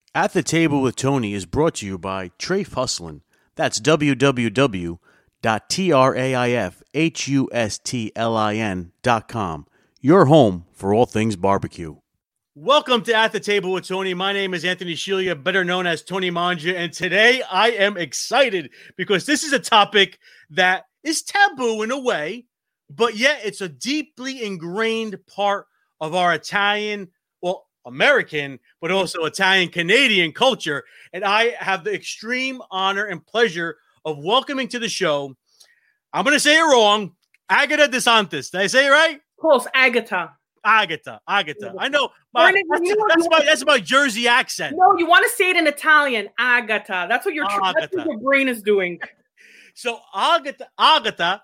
At the Table with Tony is brought to you by Trafe Hustlin'. That's www.traifhustlin.com. Your home for all things barbecue. Welcome to At the Table with Tony. My name is Anthony Shelia, better known as Tony Manja, and today I am excited because this is a topic that is taboo in a way, but yet it's a deeply ingrained part of our Italian, well, American, but also Italian-Canadian culture. And I have the extreme honor and pleasure of welcoming to the show, I'm going to say it wrong, Agata DeSantis. Did I say it right? Close, Agata. Agata. I know. That's my Jersey accent. No, you want to say it in Italian. Agata. That's what that's what your brain is doing. So Agata. Agata.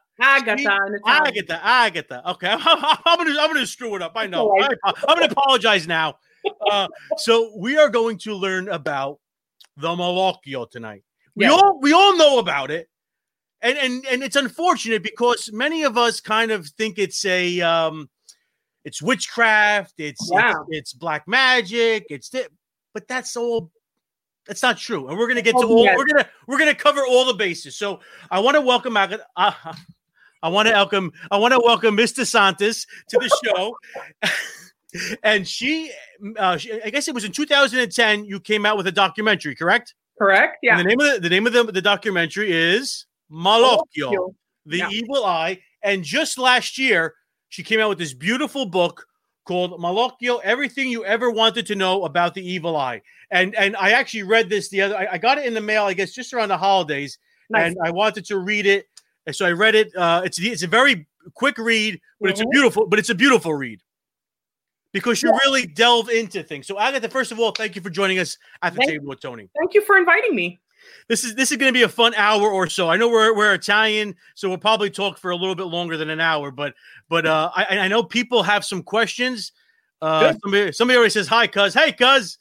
Okay, I'm gonna screw it up. I know. Right. I'm gonna apologize now. So we are going to learn about the Malocchio tonight. We all know about it, and it's unfortunate because many of us kind of think it's it's witchcraft, it's black magic, but that's all. That's not true, and we're gonna get to all. We're gonna cover all the bases. So I want to welcome I want to welcome Miss DeSantis to the show. And she, I guess it was in 2010, you came out with a documentary, correct? Correct. Yeah. And the name of the documentary is Malocchio, the Evil Eye. And just last year, she came out with this beautiful book called Malocchio: Everything You Ever Wanted to Know About the Evil Eye. And I actually read this I got it in the mail, I guess, just around the holidays. Nice. And I wanted to read it. And so I read it. It's a very quick read, but it's a beautiful read. Because you really delve into things. So, Agatha, first of all, thank you for joining us at the table with Tony. Thank you for inviting me. This is going to be a fun hour or so. I know we're Italian, so we'll probably talk for a little bit longer than an hour. But I know people have some questions. Somebody already says hi, cuz. Hey, cuz.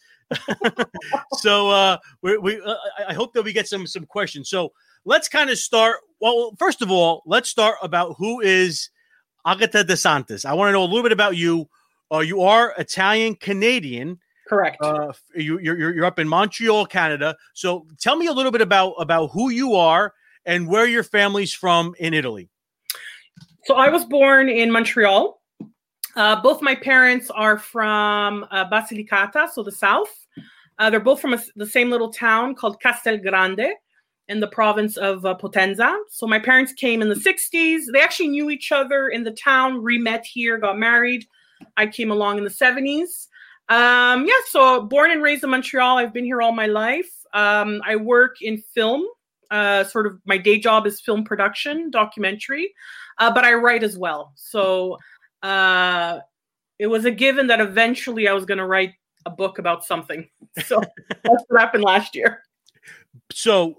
So I hope that we get some questions. So let's kind of start. Well, first of all, let's start about who is Agata DeSantis. I want to know a little bit about you. You are Italian-Canadian. Correct. You're up in Montreal, Canada. So tell me a little bit about who you are and where your family's from in Italy. So I was born in Montreal. Both my parents are from Basilicata, so the south. They're both from the same little town called Castelgrande in the province of Potenza. So my parents came in the 60s. They actually knew each other in the town, re-met here, got married. I came along in the 70s. So born and raised in Montreal. I've been here all my life. I work in film. Sort of my day job is film production, documentary, but I write as well. So it was a given that eventually I was going to write a book about something. So that's what happened last year. So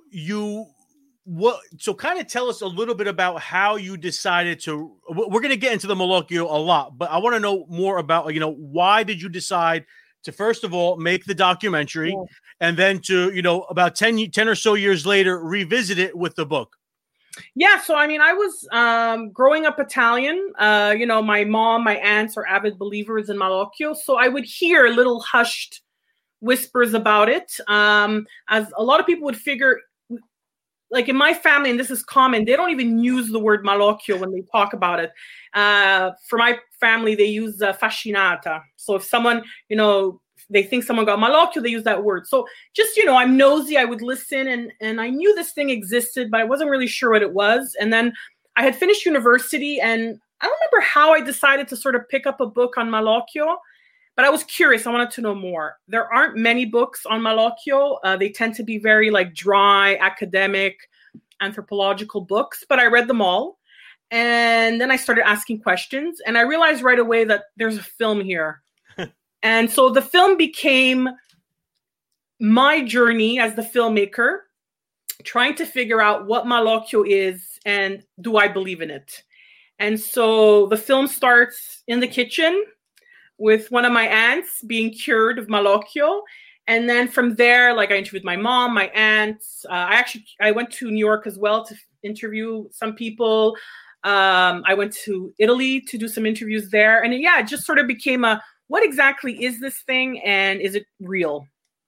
kind of tell us a little bit about how you decided to. We're going to get into the Malocchio a lot, but I want to know more about why did you decide to first of all make the documentary, and then to about 10 or so years later revisit it with the book. Yeah, so I mean, I was growing up Italian. My mom, my aunts are avid believers in Malocchio, so I would hear little hushed whispers about it. As a lot of people would figure. Like in my family, and this is common, they don't even use the word Malocchio when they talk about it. For my family, they use fascinata. So if someone, they think someone got Malocchio, they use that word. So just, I'm nosy. I would listen and I knew this thing existed, but I wasn't really sure what it was. And then I had finished university and I don't remember how I decided to sort of pick up a book on Malocchio. But I was curious. I wanted to know more. There aren't many books on Malocchio. They tend to be very dry, academic, anthropological books. But I read them all. And then I started asking questions. And I realized right away that there's a film here. And so the film became my journey as the filmmaker, trying to figure out what Malocchio is and do I believe in it. And so the film starts in the kitchen with one of my aunts being cured of Malocchio. And then from there, I interviewed my mom, my aunts. I went to New York as well to interview some people. I went to Italy to do some interviews there. And it just sort of became what exactly is this thing? And is it real?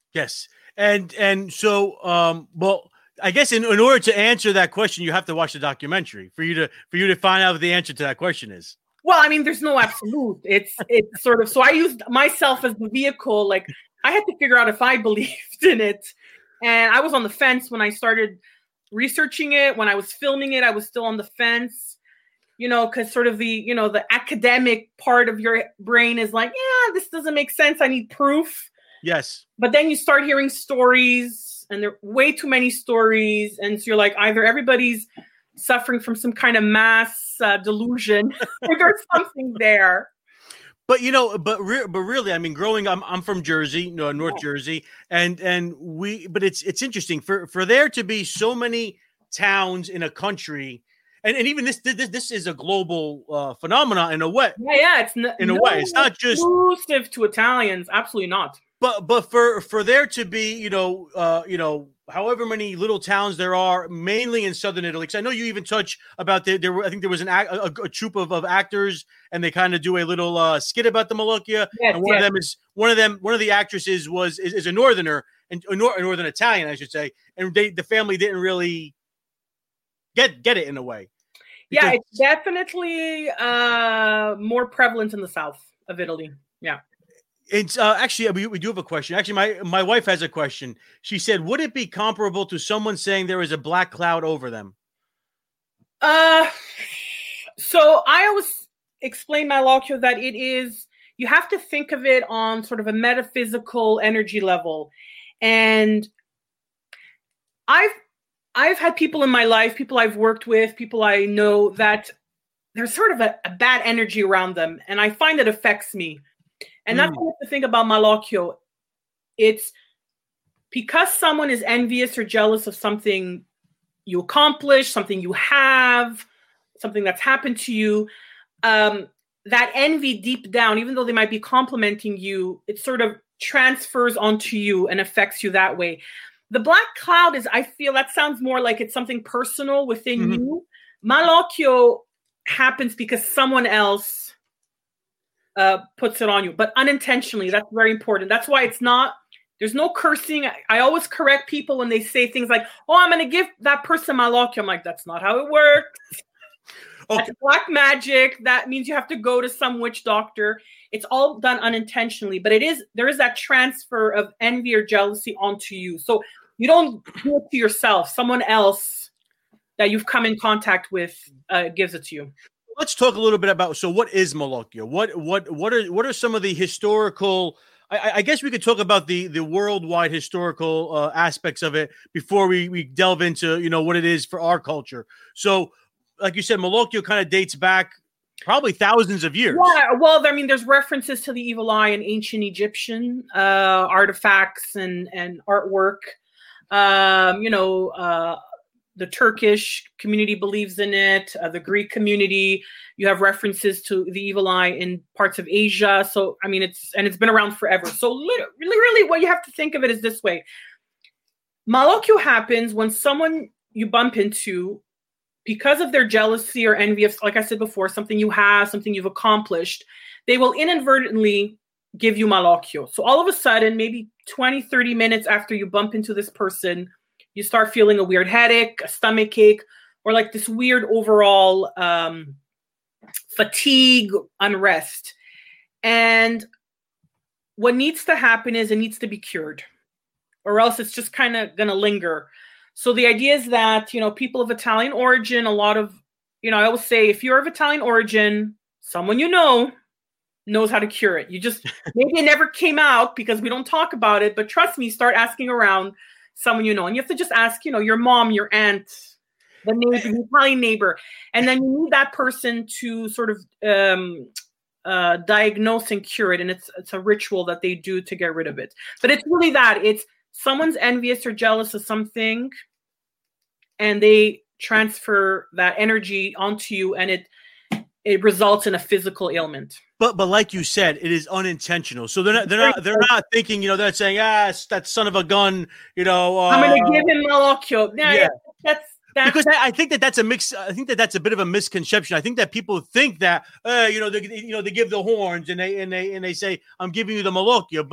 Yes. And so well, I guess in order to answer that question, you have to watch the documentary for you to find out what the answer to that question is. Well, I mean, there's no absolute. It's sort of, so I used myself as the vehicle. Like, I had to figure out if I believed in it. And I was on the fence when I started researching it. When I was filming it, I was still on the fence, because sort of the academic part of your brain is like, yeah, this doesn't make sense. I need proof. Yes. But then you start hearing stories, and there are way too many stories. And so you're like, either everybody's suffering from some kind of mass delusion, or there's something there. But but really, I mean, I'm from Jersey, North Jersey, and but it's interesting for there to be so many towns in a country, and even this is a global phenomenon in a way. Yeah, it's in a way, it's not just exclusive to Italians. Absolutely not. But for there to be, however many little towns there are, mainly in southern Italy. Because I know you even touch about there were, I think there was a troupe of actors, and they kind of do a little skit about the Malocchio. Yes, and one of the actresses is a northerner, and a northern Italian, I should say, and the family didn't really get it in a way. Yeah, it's definitely more prevalent in the south of Italy. Yeah. It's actually, we do have a question. Actually, my wife has a question. She said, would it be comparable to someone saying there is a black cloud over them? So I always explain Malocchio that you have to think of it on sort of a metaphysical energy level. And I've had people in my life, people I've worked with, people I know, that there's sort of a bad energy around them. And I find it affects me. And that's what the thing about Malocchio. It's because someone is envious or jealous of something you accomplish, something you have, something that's happened to you. That envy deep down, even though they might be complimenting you, it sort of transfers onto you and affects you that way. The black cloud I feel that sounds more like it's something personal within you. Malocchio happens because someone else puts it on you, but unintentionally. That's very important. That's why there's no cursing. I always correct people when they say things like, oh, I'm going to give that person Malocchio. I'm like, that's not how it works. Okay. That's black magic. That means you have to go to some witch doctor. It's all done unintentionally, but there is that transfer of envy or jealousy onto you. So you don't do it to yourself. Someone else that you've come in contact with gives it to you. Let's talk a little bit about, so what is Malocchio? What are some of the historical, I guess we could talk about the worldwide historical aspects of it before we delve into, what it is for our culture. So like you said, Malocchio kind of dates back probably thousands of years. Yeah, well, I mean, there's references to the evil eye in ancient Egyptian artifacts and artwork. The Turkish community believes in it. The Greek community, you have references to the evil eye in parts of Asia. So, I mean, it's been around forever. So really what you have to think of it is this way. Malocchio happens when someone you bump into, because of their jealousy or envy of, like I said before, something you have, something you've accomplished, they will inadvertently give you Malocchio. So all of a sudden, maybe 20, 30 minutes after you bump into this person, you start feeling a weird headache, a stomach ache, or like this weird overall fatigue, unrest. And what needs to happen is it needs to be cured, or else it's just kind of going to linger. So the idea is that, people of Italian origin, a lot of, I always say, if you're of Italian origin, someone knows how to cure it. You just, maybe it never came out because we don't talk about it, but trust me, start asking around someone and you have to just ask, your mom, your aunt, the neighbor, the Italian neighbor, and then you need that person to sort of diagnose and cure it, and it's a ritual that they do to get rid of it. But it's really that it's someone's envious or jealous of something, and they transfer that energy onto you, and it results in a physical ailment. But like you said, it is unintentional. So they're not thinking, they're saying, that son of a gun, I'm going to give him Malocchio. Yeah, that's because I think that's a mix. I think that's a bit of a misconception. I think that people think that, they give the horns and they say, I'm giving you the Malocchio, but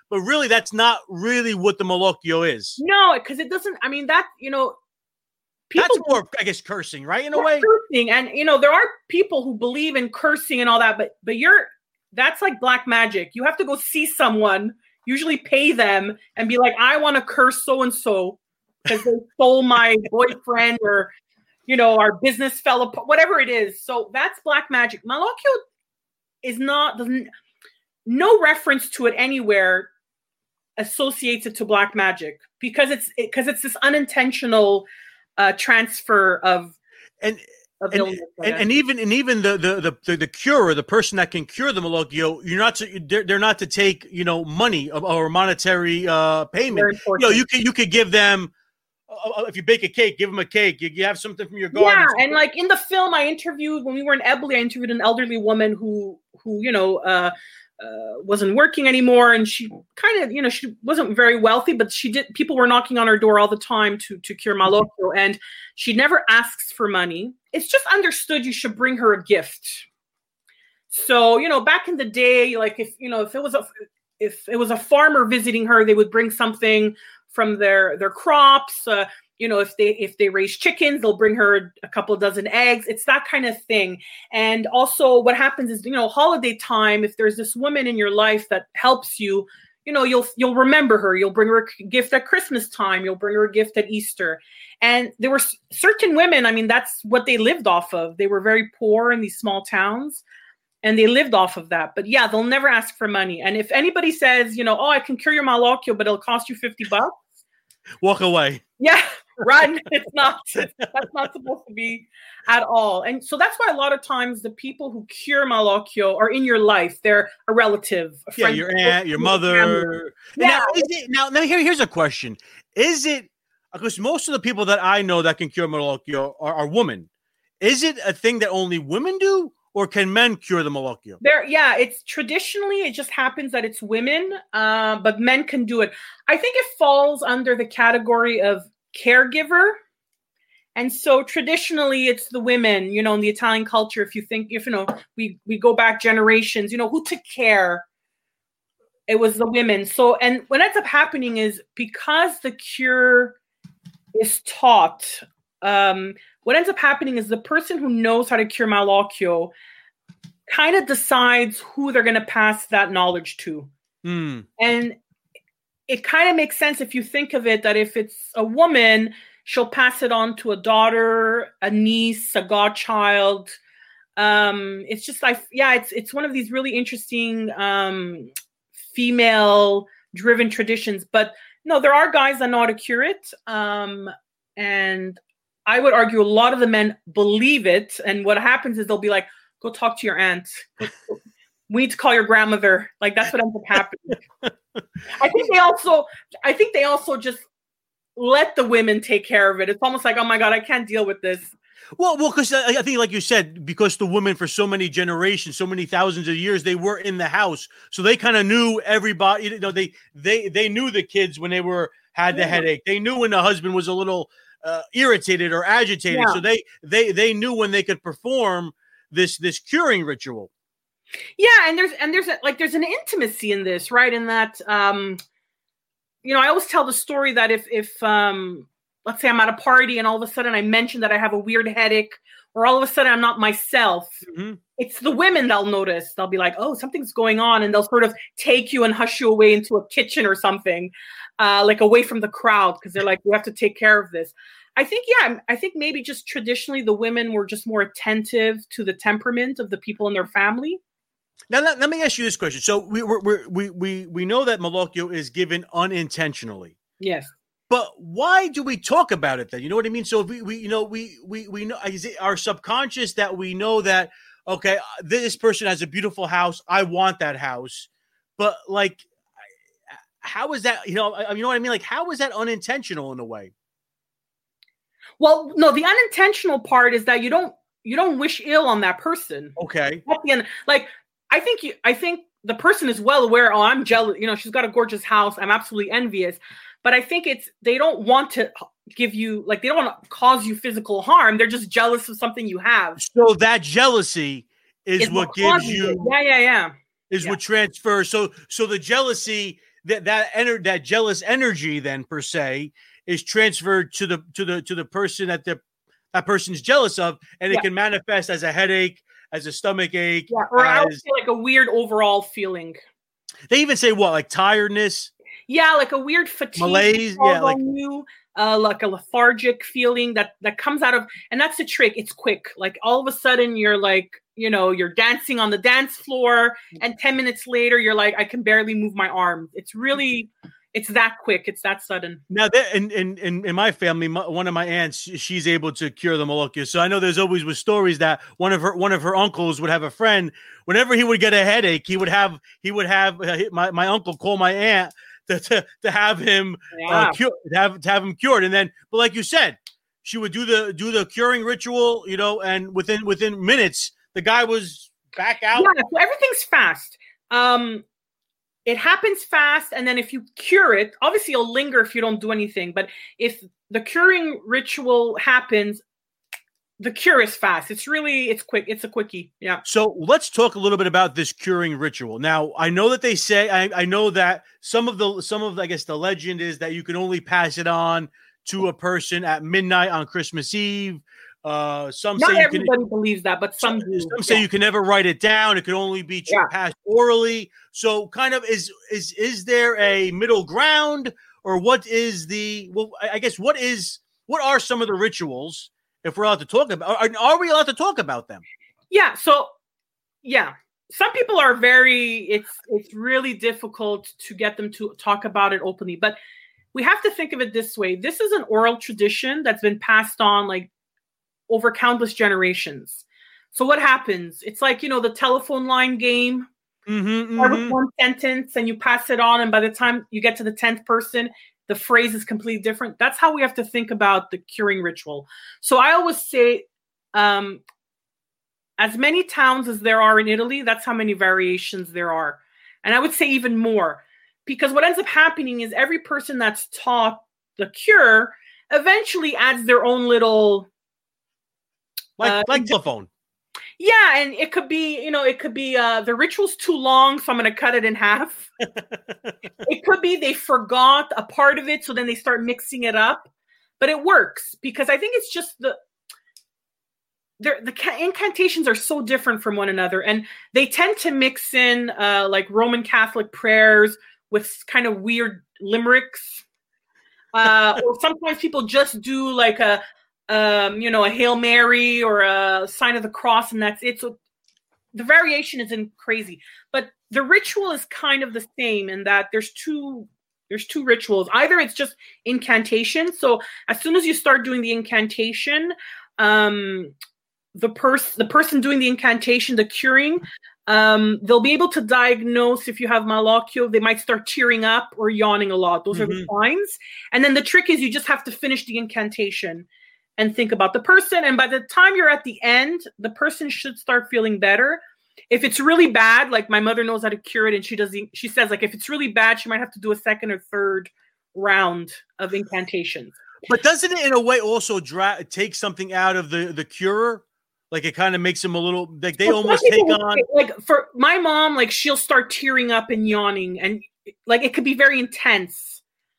but really that's not really what the Malocchio is. No, because it doesn't. I mean, that, people, that's more, I guess, cursing, right? In a way, cursing, and there are people who believe in cursing and all that, but that's like black magic. You have to go see someone, usually pay them, and be like, I want to curse so and so because they stole my boyfriend, or our business fell apart, whatever it is. So that's black magic. Malocchio doesn't no reference to it anywhere associates it to black magic, because it's this unintentional transfer of illness. And even the curer, the person that can cure the Malocchio, they're not to take money or monetary payment. You could give them, if you bake a cake, give them a cake. You have something from your garden. Yeah, and like in the film, I interviewed, when we were in Eboli, I interviewed an elderly woman who wasn't working anymore, and she kind of, she wasn't very wealthy, but people were knocking on her door all the time to cure Malocchio, and she never asks for money. It's just understood you should bring her a gift. So, back in the day, like if it was a farmer visiting her, they would bring something from their crops. If they raise chickens, they'll bring her a couple of dozen eggs. It's that kind of thing. And also what happens is, holiday time, if there's this woman in your life that helps you, you'll remember her. You'll bring her a gift at Christmas time. You'll bring her a gift at Easter. And there were certain women, I mean, that's what they lived off of. They were very poor in these small towns, and they lived off of that. But yeah, they'll never ask for money. And if anybody says, I can cure your Malocchio, but it'll cost you $50, walk away. Yeah, run. That's not supposed to be at all. And so that's why a lot of times the people who cure Malocchio are in your life. They're a relative, a friend, your aunt, your mother. Yeah. Now, here's a question. Is it, because most of the people that I know that can cure Malocchio are women. Is it a thing that only women do? Or can men cure the Malocchio? It's traditionally, it just happens that it's women, but men can do it. I think it falls under the category of caregiver. And so traditionally it's the women, in the Italian culture, we go back generations, who took care? It was the women. So, and what ends up happening is, because the cure is taught, what ends up happening is the person who knows how to cure Malocchio kind of decides who they're going to pass that knowledge to. And it kind of makes sense if you think of it, that if it's a woman, she'll pass it on to a daughter, a niece, a godchild. It's just like, it's one of these really interesting female-driven traditions. But no, there are guys that know how to cure it. And I would argue a lot of the men believe it. And what happens is they'll be like, go talk to your aunt. We need to call your grandmother. Like, that's what ends up happening. I think they also just let the women take care of it. It's almost like, oh my God, I can't deal with this. Well, because I think, like you said, because the women for so many generations, so many thousands of years, they were in the house, so they kind of knew everybody. They knew the kids when they had the headache. They knew when the husband was a little irritated or agitated. Yeah. So they knew when they could perform this curing ritual. Yeah, and there's an intimacy in this, right? In that, I always tell the story that if let's say I'm at a party and all of a sudden I mention that I have a weird headache, or all of a sudden I'm not myself, it's the women that'll notice. They'll be like, oh, something's going on. And they'll sort of take you and hush you away into a kitchen or something, like away from the crowd, because they're like, we have to take care of this. I think maybe just traditionally the women were just more attentive to the temperament of the people in their family. Now, let me ask you this question. So we know that Malocchio is given unintentionally. Yes. But why do we talk about it then? You know what I mean? So we know, is it our subconscious that we know that, okay, this person has a beautiful house, I want that house. But like, how is that, you know what I mean? Like, how is that unintentional in a way? Well, no, the unintentional part is that you don't wish ill on that person. Okay. At the end, like, I think the person is well aware, oh, I'm jealous, she's got a gorgeous house, I'm absolutely envious. But I think they don't want to give you, like, they don't want to cause you physical harm. They're just jealous of something you have. So that jealousy is what gives you. Yeah. Is what transfers. So the jealousy that jealous energy then per se is transferred to the person that person's jealous of, and it can manifest as a headache, as a stomach ache, or I would say like a weird overall feeling. They even say what, like tiredness? Yeah, like a weird fatigue, malaise, like a lethargic feeling that comes out of, and that's the trick. It's quick. Like all of a sudden you're like, you're dancing on the dance floor, and 10 minutes later you're like, I can barely move my arms. It's that quick. It's that sudden. Now, in my family, one of my aunts, she's able to cure the Malokia. So I know there's always was stories that one of her uncles would have a friend. Whenever he would get a headache, he would have my uncle call my aunt to have him have him cured. And then, but like you said, she would do the curing ritual, and within minutes, the guy was back out. Yeah, so everything's fast. It happens fast, and then if you cure it, obviously it'll linger if you don't do anything. But if the curing ritual happens, the cure is fast. It's quick. It's a quickie. Yeah. So let's talk a little bit about this curing ritual. Now, I know that they say, I know that some of I guess the legend is that you can only pass it on to a person at midnight on Christmas Eve. Some Not say everybody believes that, but some do. Some say you can never write it down. It can only be passed orally. So kind of is there a middle ground, or what is what are some of the rituals, if we're allowed to talk about, are we allowed to talk about them? Yeah. So some people are it's really difficult to get them to talk about it openly, but we have to think of it this way. This is an oral tradition that's been passed on like over countless generations. So what happens? It's like, the telephone line game. Start with one sentence and you pass it on, and by the time you get to the 10th person, the phrase is completely different. That's how we have to think about the curing ritual. So I always say, as many towns as there are in Italy, that's how many variations there are. And I would say even more, because what ends up happening is every person that's taught the cure eventually adds their own little like telephone. Yeah, and it could be, the ritual's too long, so I'm going to cut it in half. It could be they forgot a part of it, so then they start mixing it up. But it works, because I think it's just the incantations are so different from one another, and they tend to mix in like Roman Catholic prayers with kind of weird limericks. Or sometimes people just do like a Hail Mary or a sign of the cross, and that's it. So the variation isn't crazy, but the ritual is kind of the same in that there's two rituals. Either it's just incantation. So as soon as you start doing the incantation, the person doing the incantation, the curing, they'll be able to diagnose if you have malocchio. They might start tearing up or yawning a lot. Those are the signs. And then the trick is you just have to finish the incantation and think about the person. And by the time you're at the end, the person should start feeling better. If it's really bad, like my mother knows how to cure it, and she says like if it's really bad, she might have to do a second or third round of incantations. But doesn't it in a way also take something out of the curer? Like it kind of makes them a little like they almost take on. Like for my mom, like she'll start tearing up and yawning, and like it could be very intense.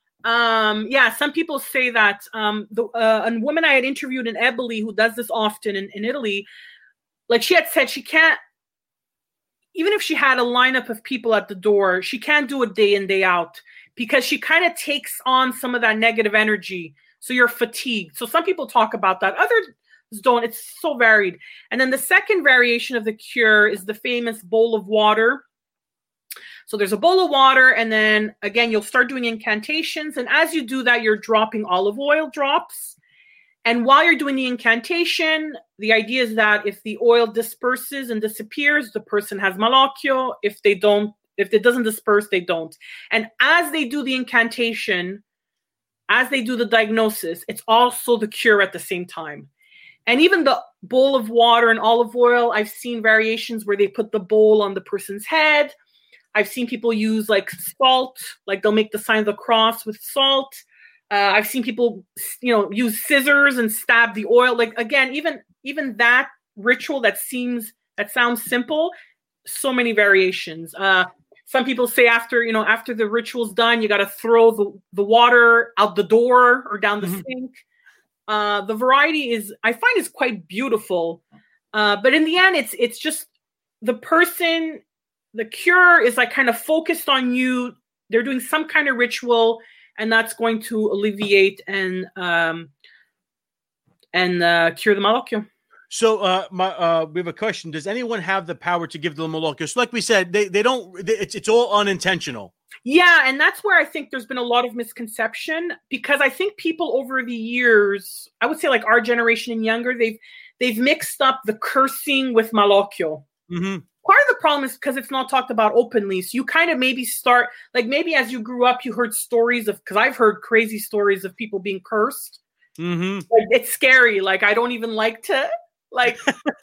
Some people say that a woman I had interviewed in Eboli who does this often in Italy, like she had said she can't, even if she had a lineup of people at the door, she can't do it day in, day out, because she kind of takes on some of that negative energy. So you're fatigued. So some people talk about that. Others don't. It's so varied. And then the second variation of the cure is the famous bowl of water. So there's a bowl of water, and then again, you'll start doing incantations. And as you do that, you're dropping olive oil drops. And while you're doing the incantation, the idea is that if the oil disperses and disappears, the person has malocchio. If it doesn't disperse, they don't. And as they do the incantation, as they do the diagnosis, it's also the cure at the same time. And even the bowl of water and olive oil, I've seen variations where they put the bowl on the person's head. I've seen people use like salt, like they'll make the sign of the cross with salt. I've seen people, use scissors and stab the oil. Like again, even that ritual that sounds simple, so many variations. Some people say after the ritual's done, you got to throw the water out the door or down the sink. The variety I find is quite beautiful. But in the end, it's just the person, the cure is like kind of focused on you. They're doing some kind of ritual, and that's going to alleviate and cure the malocchio. So we have a question. Does anyone have the power to give the malocchio? So like we said, they don't, it's all unintentional. Yeah, and that's where I think there's been a lot of misconception, because I think people over the years, I would say like our generation and younger, they've mixed up the cursing with malocchio. Mm-hmm. Part of the problem is because it's not talked about openly. So you kind of maybe start, like maybe as you grew up, you heard stories because I've heard crazy stories of people being cursed. Mm-hmm. Like, it's scary. Like, I don't even like to, like,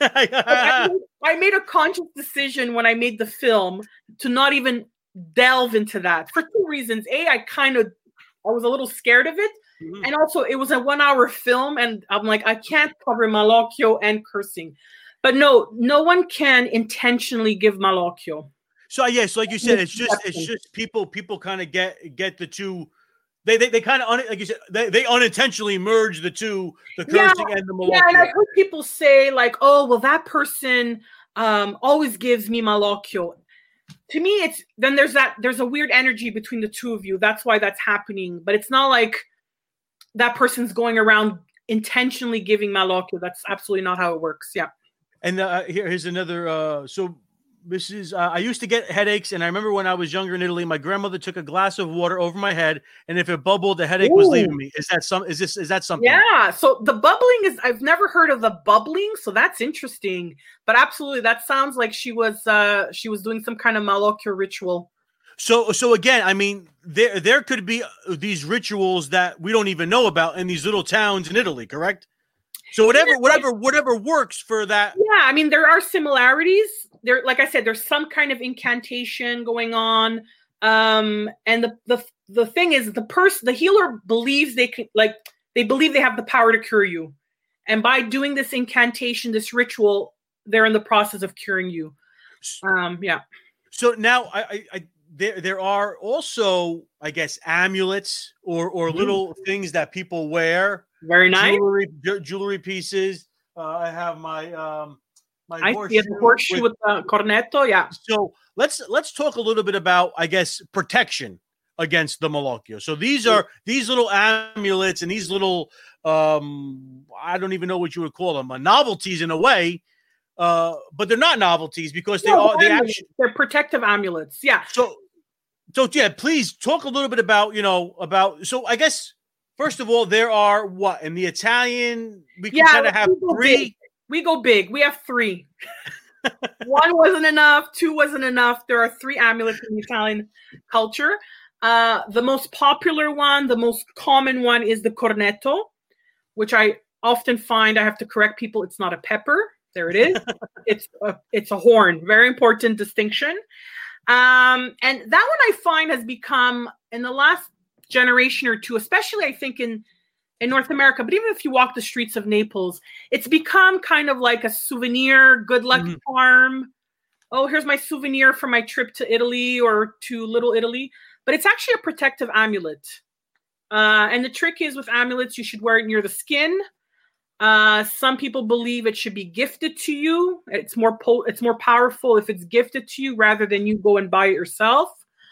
I made a conscious decision when I made the film to not even delve into that for two reasons. I was a little scared of it. Mm-hmm. And also it was a 1 hour film, and I'm like, I can't cover malocchio and cursing. But no one can intentionally give malocchio. So yes, like you said, it's just people kind of get the two. They kind of, like you said, they unintentionally merge the two, the cursing and the malocchio. Yeah, and I've heard people say like, oh, well, that person always gives me malocchio. To me, there's a weird energy between the two of you. That's why that's happening. But it's not like that person's going around intentionally giving malocchio. That's absolutely not how it works. Yeah. And here's another. So this is. I used to get headaches, and I remember when I was younger in Italy, my grandmother took a glass of water over my head, and if it bubbled, the headache was leaving me. Is that something? Yeah. So the bubbling is. I've never heard of the bubbling, so that's interesting. But absolutely, that sounds like she was doing some kind of malocchio ritual. So again, I mean, there could be these rituals that we don't even know about in these little towns in Italy, correct? So whatever works for that. Yeah, I mean, there are similarities. There, like I said, there's some kind of incantation going on. And the thing is, the healer believes they believe they have the power to cure you. And by doing this incantation, this ritual, they're in the process of curing you. Yeah. So now there are also, I guess, amulets or little things that people wear. Very nice. Jewelry pieces. I have my horseshoe with the cornetto. Yeah. So let's talk a little bit about, I guess, protection against the malocchio. So these little amulets and these little I don't even know what you would call them, novelties in a way. But they're not novelties because they're protective amulets. Yeah. So yeah, please talk a little bit about, so I guess, first of all, there are in the Italian, we can kind of have three. Big. We go big. We have three. One wasn't enough. Two wasn't enough. There are three amulets in the Italian culture. The most popular one, the most common one is the cornetto, which I often find I have to correct people. It's not a pepper. There it is. It's a horn. Very important distinction. And that one I find has become, in the last generation or two, especially I think in North America, but even if you walk the streets of Naples, it's become kind of like a souvenir, good luck charm. Oh, here's my souvenir from my trip to Italy or to Little Italy. But it's actually a protective amulet. And the trick is with amulets, you should wear it near the skin. Some people believe it should be gifted to you. It's more powerful if it's gifted to you rather than you go and buy it yourself.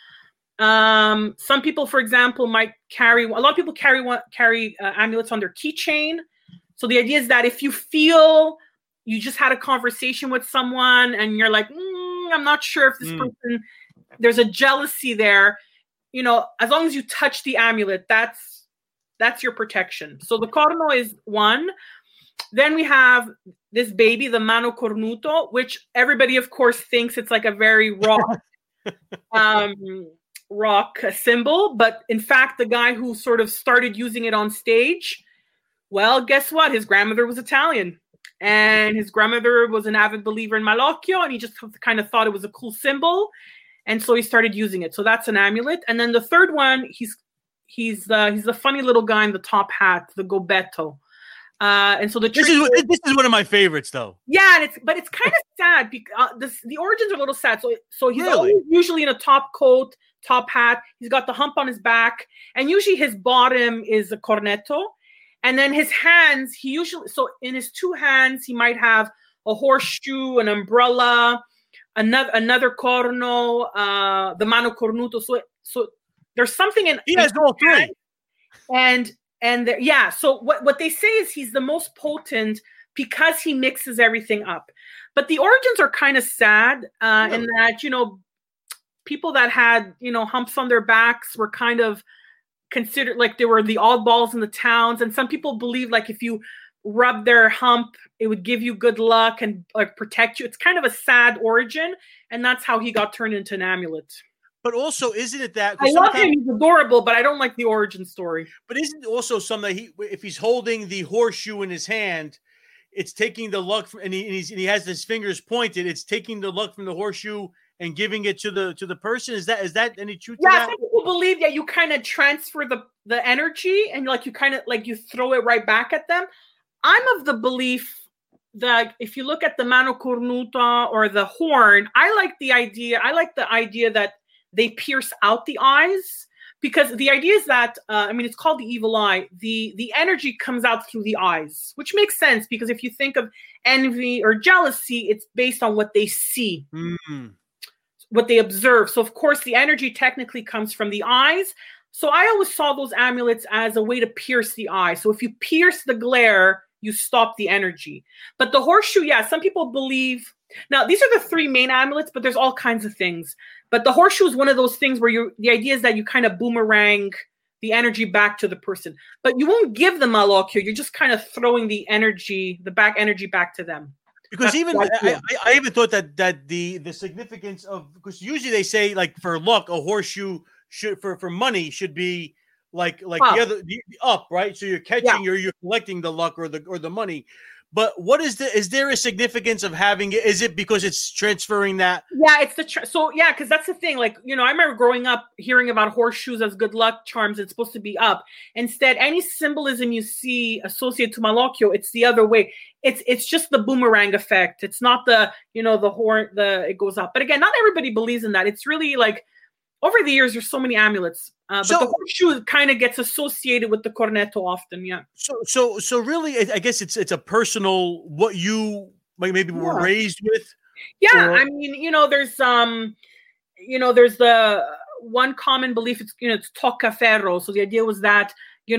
Some people, for example, might carry. A lot of people carry amulets on their keychain. So the idea is that if you feel you just had a conversation with someone and you're like, I'm not sure if this person, there's a jealousy there. As long as you touch the amulet, that's your protection. So the corno is one. Then we have this baby, the mano cornuto, which everybody, of course, thinks it's like a very rock symbol. But in fact, the guy who sort of started using it on stage, well, guess what? His grandmother was Italian. And his grandmother was an avid believer in malocchio, and he just kind of thought it was a cool symbol. And so he started using it. So that's an amulet. And then the third one, he's the funny little guy in the top hat, the gobbetto. And so this is one of my favorites, though. Yeah, and it's kind of sad because the origins are a little sad. So he's always usually in a top coat, top hat. He's got the hump on his back, and usually his bottom is a cornetto, and then his hands. So in his two hands he might have a horseshoe, an umbrella, another corno, the mano cornuto. So there's something in. He has all three. So what they say is he's the most potent because he mixes everything up. But the origins are kind of sad in that, people that had, humps on their backs were kind of considered like they were the oddballs in the towns. And some people believe like if you rub their hump, it would give you good luck and like protect you. It's kind of a sad origin. And that's how he got turned into an amulet. But also, isn't it that I love him? He's adorable, but I don't like the origin story. But isn't it also something that if he's holding the horseshoe in his hand, it's taking the luck from, and he has his fingers pointed. It's taking the luck from the horseshoe and giving it to the person. Is that any truth to that? Yeah, some people believe that you kind of transfer the energy and like you kind of like you throw it right back at them. I'm of the belief that if you look at the mano cornuta or the horn, I like the idea that they pierce out the eyes, because the idea is that, it's called the evil eye. The energy comes out through the eyes, which makes sense because if you think of envy or jealousy, it's based on what they see, what they observe. So of course the energy technically comes from the eyes. So I always saw those amulets as a way to pierce the eye. So if you pierce the glare, you stop the energy. But the horseshoe, some people believe. Now, these are the three main amulets, but there's all kinds of things. But the horseshoe is one of those things where the idea is that you kind of boomerang the energy back to the person. But you won't give them malocchio. You're just kind of throwing the back energy back to them. Because I even thought that the significance of, because usually they say like for luck, a horseshoe should for money should be like the up, right? So you're catching or you're collecting the luck or the money. But is there a significance of having it? Is it because it's transferring that? Yeah, it's because that's the thing. Like, I remember growing up hearing about horseshoes as good luck charms. It's supposed to be up. Instead, any symbolism you see associated to malocchio, it's the other way. It's just the boomerang effect. It's not the horn, it goes up. But again, not everybody believes in that. It's really like over the years, there's so many amulets. But the horseshoe kind of gets associated with the cornetto often, yeah. So really, I guess it's a personal what you maybe were raised with. Yeah, there's there's the one common belief. It's toccaferro. So the idea was that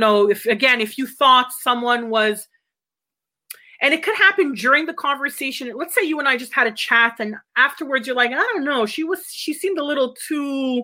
if you thought someone was, and it could happen during the conversation. Let's say you and I just had a chat, and afterwards you're like, I don't know, she seemed a little too.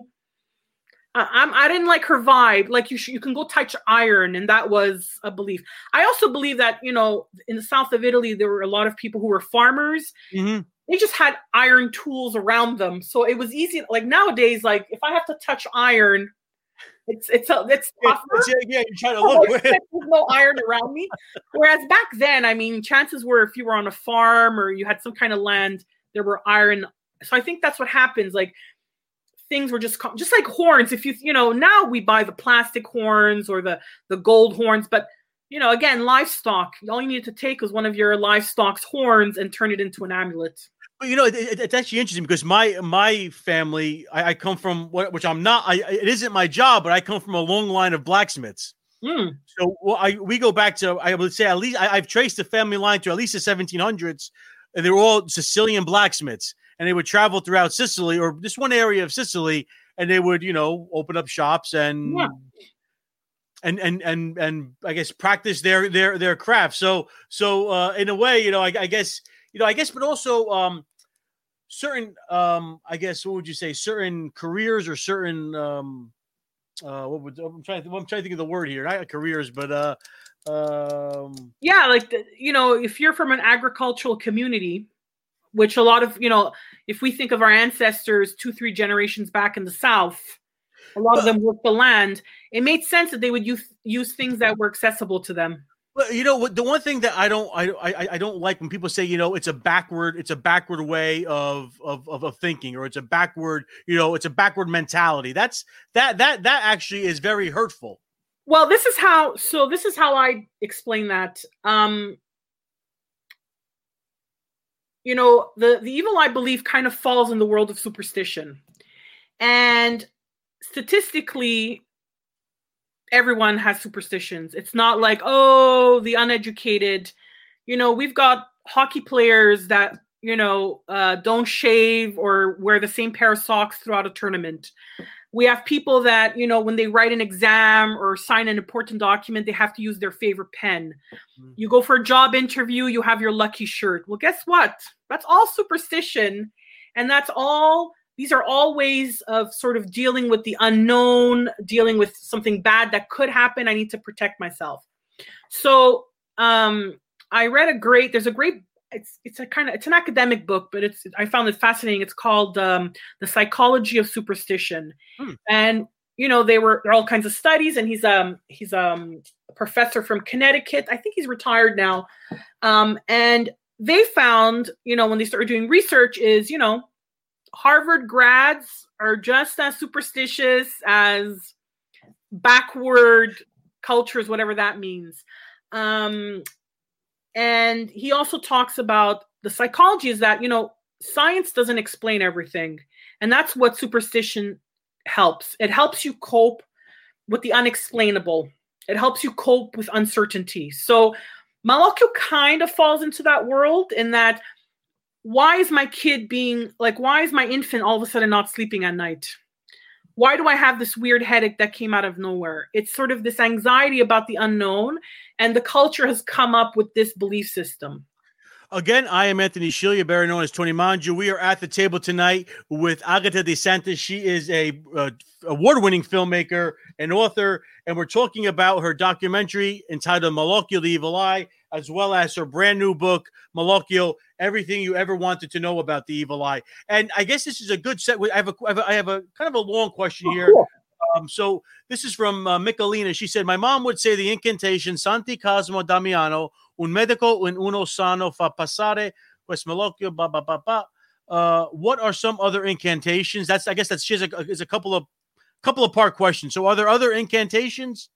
I didn't like her vibe. Like you can go touch iron, and that was a belief. I also believe that in the south of Italy there were a lot of people who were farmers. Mm-hmm. They just had iron tools around them, so it was easy. Like nowadays, like if I have to touch iron, it's tougher. You're trying to look. There's no iron around me. Whereas back then, chances were if you were on a farm or you had some kind of land, there were iron. So I think that's what happens. Like. Things were just like horns. If now we buy the plastic horns or the gold horns, but again, livestock. All you needed to take was one of your livestock's horns and turn it into an amulet. But it's actually interesting because my family, I come from which I'm not. It isn't my job, but I come from a long line of blacksmiths. Mm. So we go back to, I would say at least I've traced the family line to at least the 1700s, and they were all Sicilian blacksmiths. And they would travel throughout Sicily or just one area of Sicily, and they would, open up shops and I guess practice their craft. So in a way, I guess, but also certain, I guess, what would you say, certain careers or certain, I'm trying to think of the word here, not careers, but if you're from an agricultural community. Which a lot of, if we think of our ancestors 2-3 generations back in the South, a lot of them worked the land. It made sense that they would use things that were accessible to them. Well, the one thing that I don't like when people say, it's a backward way of thinking, or it's a backward, it's a backward mentality. That actually is very hurtful. Well, this is how I explain that. You know, the evil eye belief kind of falls in the world of superstition. And statistically, everyone has superstitions. It's not like, oh, the uneducated. You know, we've got hockey players that, you know, don't shave or wear the same pair of socks throughout a tournament. We have people that, you know, when they write an exam or sign an important document, they have to use their favorite pen. You go for a job interview, you have your lucky shirt. Well, guess what? That's all superstition. And these are all ways of sort of dealing with the unknown, dealing with something bad that could happen. I need to protect myself. So I read there's a great, it's an academic book, but I found it fascinating. It's called The Psychology of Superstition. And, you know, there are all kinds of studies, and he's a professor from Connecticut. I think he's retired now. And they found, you know, when they started doing research is, you know, Harvard grads are just as superstitious as backward cultures, whatever that means. And he also talks about the psychology is that, you know, science doesn't explain everything. And that's what superstition helps. It helps you cope with the unexplainable. It helps you cope with uncertainty. So Malocchio kind of falls into that world in that, why is my infant all of a sudden not sleeping at night? Why do I have this weird headache that came out of nowhere? It's sort of this anxiety about the unknown, and the culture has come up with this belief system. Again, I am Anthony Scilia, better known as Tony Mangiu. We are at the table tonight with Agata De Santis. She is a award-winning filmmaker and author, and we're talking about her documentary entitled Malocchio, the Evil Eye, as well as her brand new book, Malocchio, Everything You Ever Wanted to Know About the Evil Eye. And I guess this is a good set. I have a kind of a long question here. Cool. So this is from Michelina. She said, my mom would say the incantation, Santi Cosmo Damiano, un medico in uno sano fa passare quest Malocchio, ba ba ba ba. What are some other incantations? She has a couple of part questions. So are there other incantations?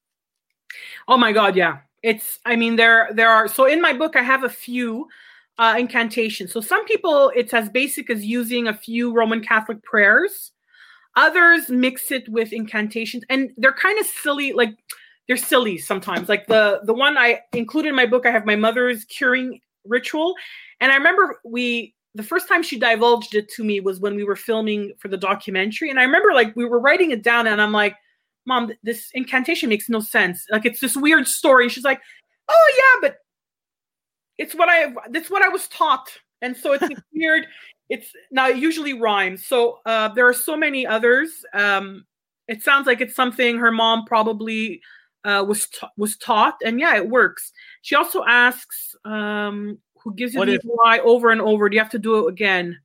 Oh my God, yeah. There are. So in my book, I have a few incantations. So some people, it's as basic as using a few Roman Catholic prayers. Others mix it with incantations, and they're kind of silly. Like, they're silly sometimes. Like the one I included in my book, I have my mother's curing ritual. And I remember the first time she divulged it to me was when we were filming for the documentary. And I remember, like, we were writing it down, and I'm like, Mom, this incantation makes no sense. Like, it's this weird story. And she's like, oh yeah, but that's what I was taught. And so it's weird. It's now it usually rhymes. So there are so many others. It sounds like it's something her mom probably was taught, and yeah, it works. She also asks, who gives you the evil eye over and over? Do you have to do it again?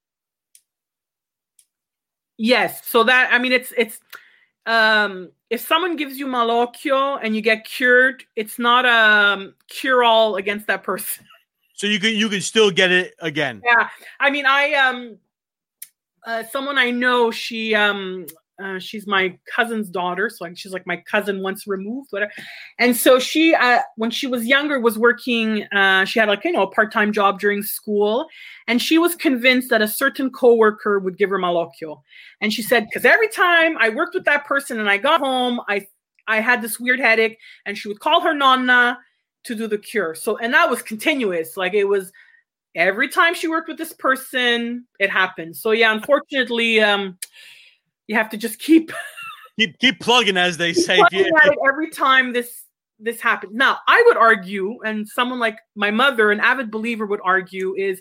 Yes. So that, I mean, it's if someone gives you Malocchio and you get cured, it's not a cure-all against that person. So you can still get it again. Yeah. I mean, someone I know, she's my cousin's daughter. So she's like my cousin once removed, whatever. And so she, when she was younger, was working, she had a part-time job during school. And she was convinced that a certain coworker would give her Malocchio. And she said, because every time I worked with that person and I got home, I had this weird headache, and she would call her nonna to do the cure. So, and that was continuous. Like, it was every time she worked with this person, it happened. So yeah, unfortunately, you have to just keep plugging, as they say. Every time this happens. Now, I would argue, and someone like my mother, an avid believer, would argue, is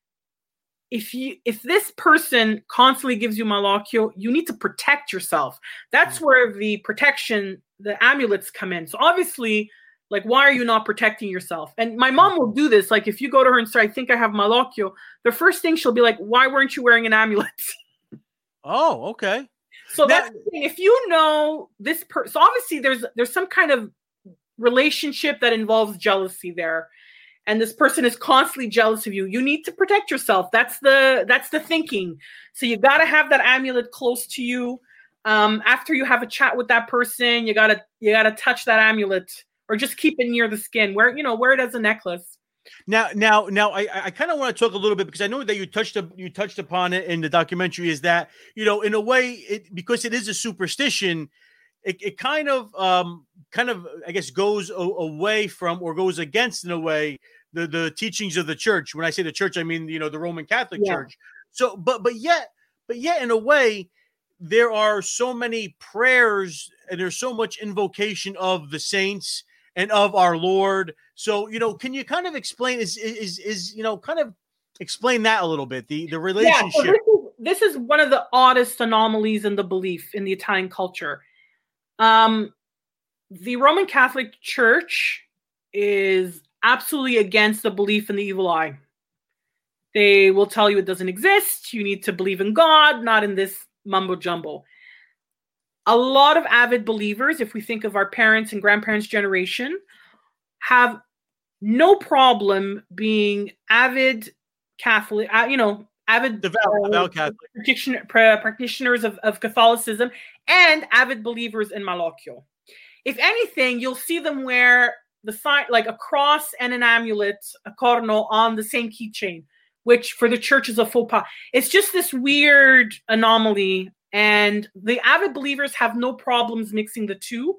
if this person constantly gives you Malocchio, you need to protect yourself. That's where the protection, the amulets come in. So obviously, like, why are you not protecting yourself? And my mom will do this. Like, if you go to her and say, I think I have Malocchio, the first thing she'll be like, why weren't you wearing an amulet? Oh, okay. So that's the thing. If you know this person, so obviously there's some kind of relationship that involves jealousy there. And this person is constantly jealous of you. You need to protect yourself. That's the thinking. So you got to have that amulet close to you. After you have a chat with that person, you gotta touch that amulet, or just keep it near the skin, wear it as a necklace. Now, I kind of want to talk a little bit, because I know that you touched upon it in the documentary, is that, in a way, because it is a superstition, it kind of I guess goes away from, or goes against, in a way, the teachings of the church. When I say the church, I mean the Roman Catholic Church. So, but yet in a way, there are so many prayers and there's so much invocation of the saints and of our Lord. So, can you kind of explain kind of explain that a little bit, the relationship? Yeah, so this is one of the oddest anomalies in the belief in the Italian culture. The Roman Catholic Church is absolutely against the belief in the evil eye. They will tell you it doesn't exist. You need to believe in God, not in this mumbo jumbo. A lot of avid believers, if we think of our parents and grandparents' generation, have no problem being avid Catholic, avid devout Catholic practitioners of Catholicism, and avid believers in Malocchio. If anything, you'll see them wear the sign, like a cross and an amulet, a corno, on the same keychain, which for the church is a faux pas. It's just this weird anomaly, and the avid believers have no problems mixing the two.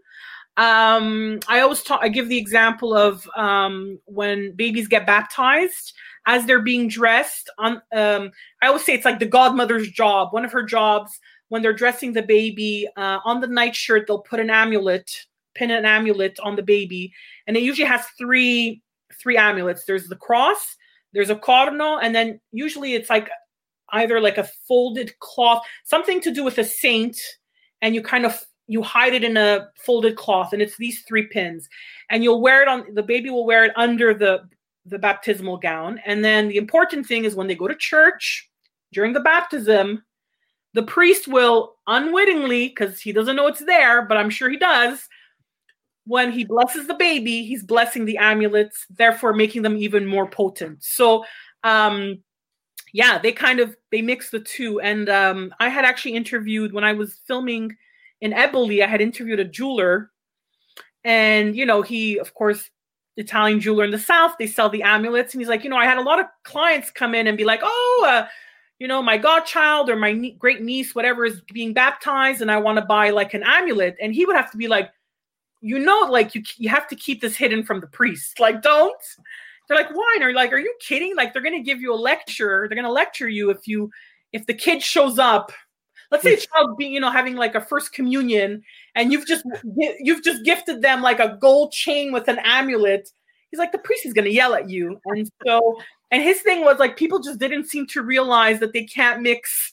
I give the example of when babies get baptized, as they're being dressed on. I always say it's like the godmother's job. One of her jobs, when they're dressing the baby, on the nightshirt, they'll put pin an amulet on the baby, and it usually has three amulets. There's the cross, there's a corno, and then usually it's like either like a folded cloth, something to do with a saint, and you hide it in a folded cloth, and it's these 3 pins, and you'll wear it the baby will wear it under the baptismal gown. And then the important thing is when they go to church during the baptism, the priest will unwittingly, because he doesn't know it's there, but I'm sure he does, when he blesses the baby, he's blessing the amulets, therefore making them even more potent. So, they mix the two. And I had actually interviewed, when I was filming in Eboli, I had interviewed a jeweler. And, he, of course, Italian jeweler in the South, they sell the amulets. And he's like, I had a lot of clients come in and be like, my godchild or my great niece, whatever, is being baptized, and I want to buy like an amulet. And he would have to be like, you have to keep this hidden from the priest. Like, don't. They're like, why? And they're like, are you kidding? Like, they're going to give you a lecture. They're going to lecture you if the kid shows up. Let's say a child having like a first communion, and you've just gifted them like a gold chain with an amulet. He's like, the priest is going to yell at you. And his thing was like, people just didn't seem to realize that they can't mix.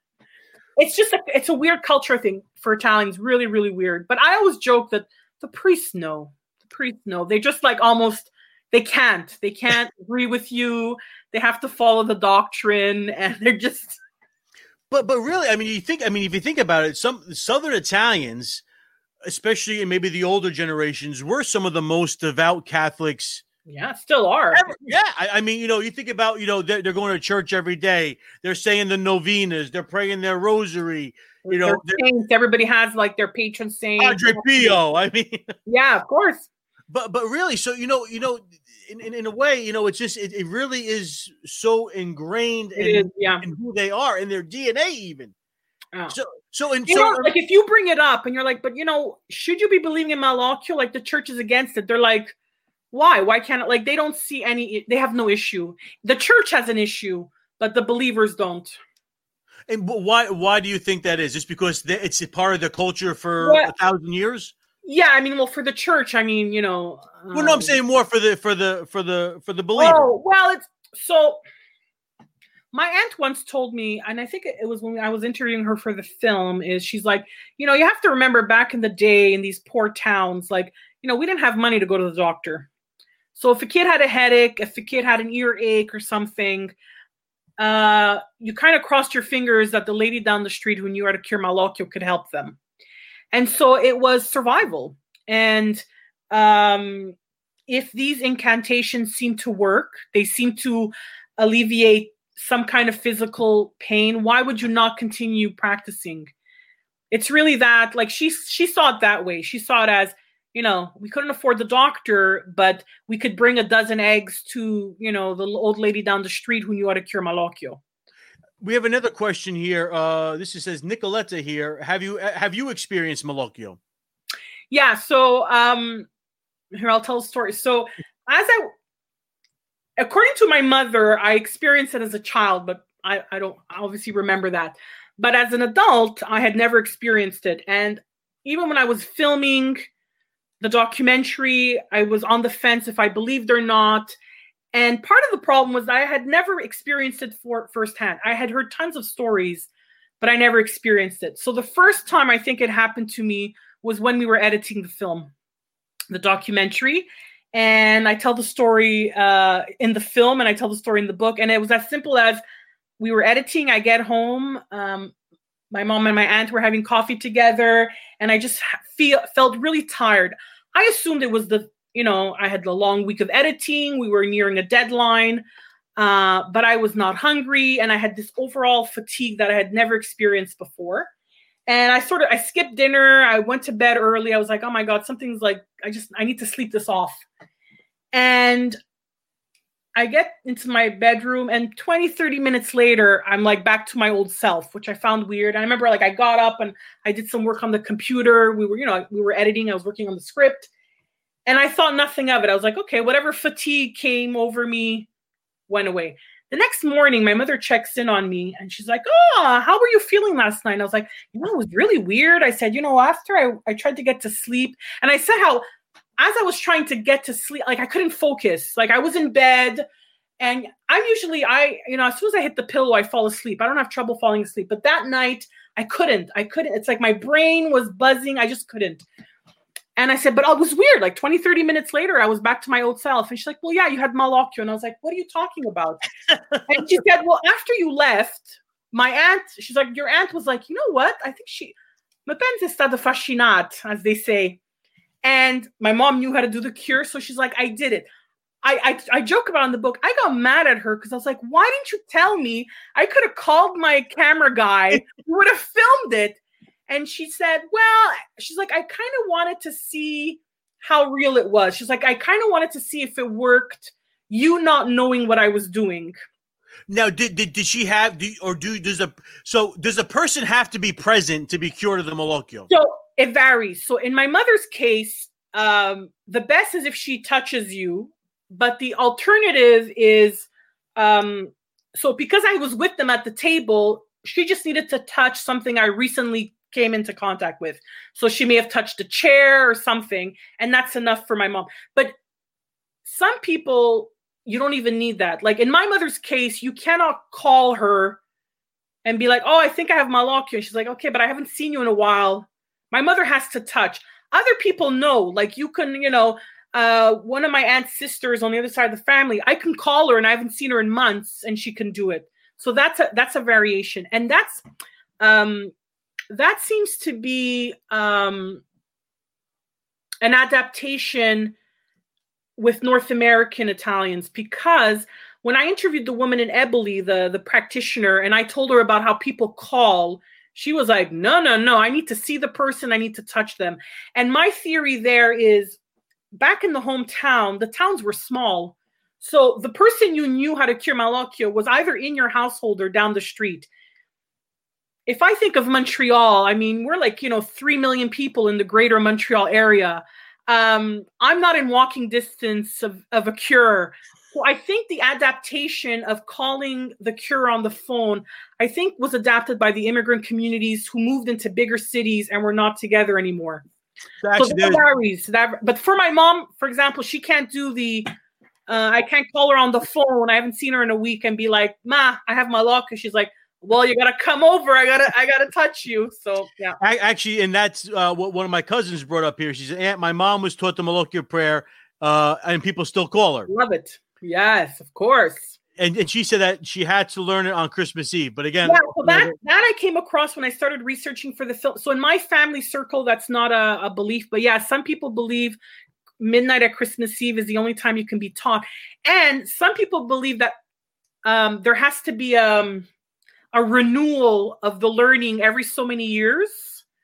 It's a weird culture thing for Italians, really, really weird. But I always joke that the priests know. They just like almost, they can't agree with you. They have to follow the doctrine, and they're just. But really, if you think about it, some Southern Italians, especially in maybe the older generations, were some of the most devout Catholics. Yeah, still are. Ever. Yeah, you think about, they're going to church every day. They're saying the novenas. They're praying their rosary. Saints, everybody has like their patron saint. Padre Pio. Yeah, of course. But really, so in a way, it's just it really is so ingrained in who they are, in their DNA, even. Oh. Like if you bring it up and you're like, but should you be believing in Malocchio? Like the church is against it. They're like, why? Why can't it? Like they don't see they have no issue. The church has an issue, but the believers don't. And why do you think that is? Just because it's a part of the culture for 1,000 years? Yeah, for the church, well, no, I'm saying more for the believer. Oh, well, it's so. My aunt once told me, and I think it was when I was interviewing her for the film, she's like, you have to remember back in the day in these poor towns, like, we didn't have money to go to the doctor. So if a kid had a headache, if a kid had an earache or something, you kind of crossed your fingers that the lady down the street who knew how to cure Malocchio could help them. And so it was survival. And if these incantations seem to work, they seem to alleviate some kind of physical pain, why would you not continue practicing? it's really that, like, she saw it that way. She saw it as, we couldn't afford the doctor, but we could bring a dozen eggs to, the old lady down the street who knew how to cure malocchio. We have another question here. This says Nicoletta here. Have you experienced malocchio? Yeah. So here, I'll tell a story. So according to my mother, I experienced it as a child, but I don't obviously remember that. But as an adult, I had never experienced it. And even when I was filming the documentary, I was on the fence if I believed or not. And part of the problem was that I had never experienced it firsthand. I had heard tons of stories, but I never experienced it. So the first time I think it happened to me was when we were editing the film, the documentary. And I tell the story in the film, and I tell the story in the book. And it was as simple as we were editing. I get home. My mom and my aunt were having coffee together, and I just felt really tired. I assumed it was I had the long week of editing. We were nearing a deadline, but I was not hungry, and I had this overall fatigue that I had never experienced before. And I skipped dinner. I went to bed early. I was like, oh my God, something's like, I need to sleep this off. And I get into my bedroom, and 20, 30 minutes later, I'm like back to my old self, which I found weird. I remember I got up and I did some work on the computer. We were editing. I was working on the script, and I thought nothing of it. I was like, okay, whatever fatigue came over me went away. The next morning, my mother checks in on me, and she's like, oh, how were you feeling last night? And I was like, it was really weird. I said, after I tried to get to sleep, and I said how, as I was trying to get to sleep, I couldn't focus. I was in bed, and I'm usually, as soon as I hit the pillow, I fall asleep. I don't have trouble falling asleep. But that night, I couldn't. It's like my brain was buzzing. I just couldn't. And I said, but it was weird. 20, 30 minutes later, I was back to my old self. And she's like, well, yeah, you had malocchio. And I was like, what are you talking about? And she said, well, after you left, my aunt, she's like, your aunt was like, you know what? I think me pensa stata fascinata, as they say. And my mom knew how to do the cure. So she's like, I did it. I joke about it in the book. I got mad at her because I was like, why didn't you tell me? I could have called my camera guy. We would have filmed it. And she said, she's like, I kind of wanted to see how real it was. She's like, I kind of wanted to see if it worked, you not knowing what I was doing. Now, did she have, does a person have to be present to be cured of the malocchio? So it varies. So in my mother's case, the best is if she touches you, but the alternative is, so because I was with them at the table, she just needed to touch something I recently came into contact with. So she may have touched a chair or something, and that's enough for my mom. But some people, you don't even need that. In my mother's case, you cannot call her and be like, oh, I think I have malocchio. She's like, okay, but I haven't seen you in a while. My mother has to touch. Other people know, you can, one of my aunt's sisters on the other side of the family, I can call her and I haven't seen her in months and she can do it. So that's a variation. And that seems to be an adaptation with North American Italians, because when I interviewed the woman in Eboli, the practitioner, and I told her about how people call, she was like, no, I need to see the person. I need to touch them. And my theory there is, back in the hometown, the towns were small. So the person you knew how to cure malocchio was either in your household or down the street. If I think of Montreal, we're 3 million people in the greater Montreal area. I'm not in walking distance of a cure. So I think the adaptation of calling the cure on the phone, I think, was adapted by the immigrant communities who moved into bigger cities and were not together anymore. So that varies. But for my mom, for example, she can't do I can't call her on the phone. I haven't seen her in a week and be like, Ma, I have malocchio. She's like, well, you gotta come over. I gotta touch you. So yeah. Actually, and that's what one of my cousins brought up here. She said, Aunt, my mom was taught the malocchio prayer, and people still call her. Love it. Yes, of course. And she said that she had to learn it on Christmas Eve. But again, yeah, so that I came across when I started researching for the film. So in my family circle, that's not a belief. But yeah, some people believe midnight at Christmas Eve is the only time you can be taught, and some people believe that there has to be a renewal of the learning every so many years.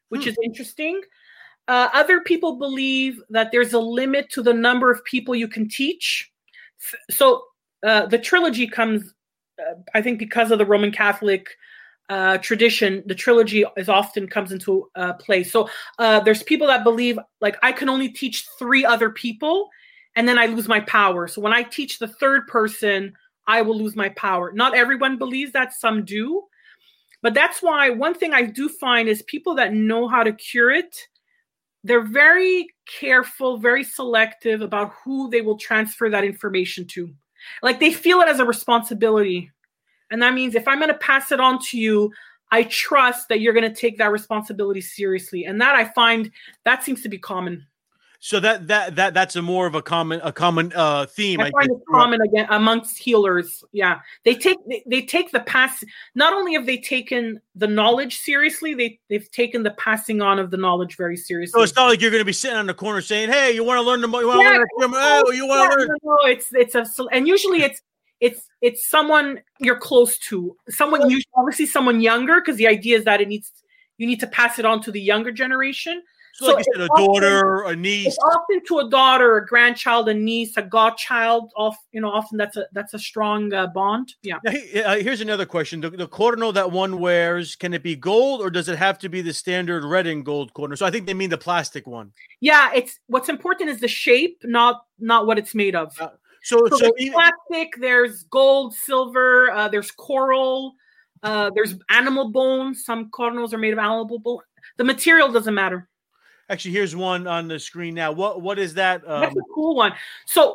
which is interesting. Other people believe that there's a limit to the number of people you can teach. So the trilogy comes, I think, because of the Roman Catholic tradition, the trilogy often comes into play. So there's people that believe, like, I can only teach 3 other people, and then I lose my power. So when I teach the 3rd person, I will lose my power. Not everyone believes that, some do. But that's why one thing I do find is people that know how to cure it, they're very careful, very selective about who they will transfer that information to. Like, they feel it as a responsibility. And that means if I'm going to pass it on to you, I trust that you're going to take that responsibility seriously. And that I find that seems to be common. So that's a more of a common theme. I find it's common again amongst healers. Yeah, they take the pass. Not only have they taken the knowledge seriously, they've taken the passing on of the knowledge very seriously. So it's not like you're going to be sitting on the corner saying, "Hey, you want to learn the you want to learn." No, and usually it's someone you're close to, someone usually obviously someone younger, because the idea is that you need to pass it on to the younger generation. So like you said, a daughter, a niece. It's often to a daughter, a grandchild, a niece, a godchild. Often that's a strong bond. Yeah. Now, here's another question: the corno that one wears, can it be gold, or does it have to be the standard red and gold corno? So I think they mean the plastic one. Yeah, what's important is the shape, not what it's made of. So there's plastic, there's gold, silver, there's coral, there's animal bone. Some cornos are made of animal bone. The material doesn't matter. Actually, here's one on the screen now. What is that? That's a cool one. So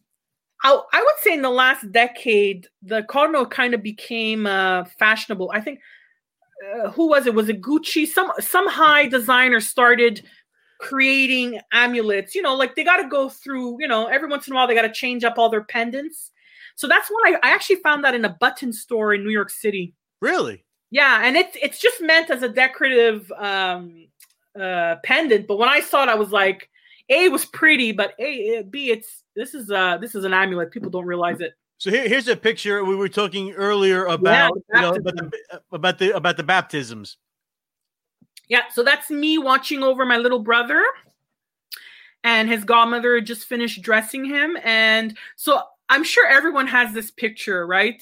I would say in the last decade, the corno kind of became fashionable. I think, who was it? Was it Gucci? Some high designer started creating amulets. Like they got to go through, every once in a while, they got to change up all their pendants. So that's when I actually found that in a button store in New York City. Really? Yeah. And it's just meant as a decorative pendant, but when I saw it, I was like, A, it was pretty, but B, this is an amulet. People don't realize it. So here's a picture we were talking earlier about, about the baptisms. Yeah, so that's me watching over my little brother, and his godmother just finished dressing him, and so I'm sure everyone has this picture, right?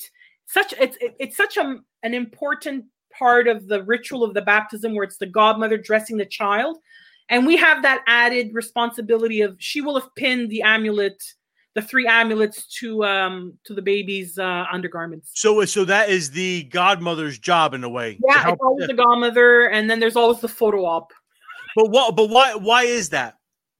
It's such an important part of the ritual of the baptism, where it's the godmother dressing the child, and we have that added responsibility of she will have pinned the amulet, the 3 amulets to the baby's undergarments. So that is the godmother's job in a way. Yeah, it's always the godmother, and then there's always the photo op. But why is that?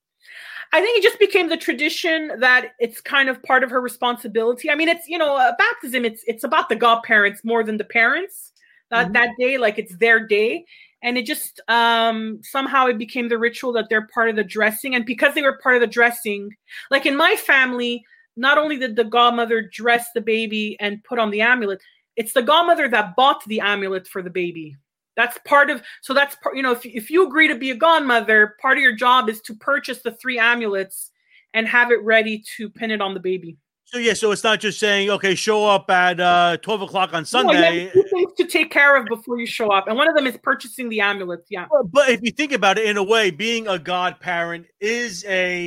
I think it just became the tradition that it's kind of part of her responsibility. I mean, it's a baptism. It's about the godparents more than the parents. That day, like it's their day. And it just somehow it became the ritual that they're part of the dressing. And because they were part of the dressing, like in my family, not only did the godmother dress the baby and put on the amulet, it's the godmother that bought the amulet for the baby. That's part of, so that's part, if you agree to be a godmother, part of your job is to purchase the 3 amulets and have it ready to pin it on the baby. So it's not just saying, okay, show up at 12 o'clock on Sunday. No, you have 2 things to take care of before you show up. And one of them is purchasing the amulets. Yeah. But if you think about it, in a way, being a godparent is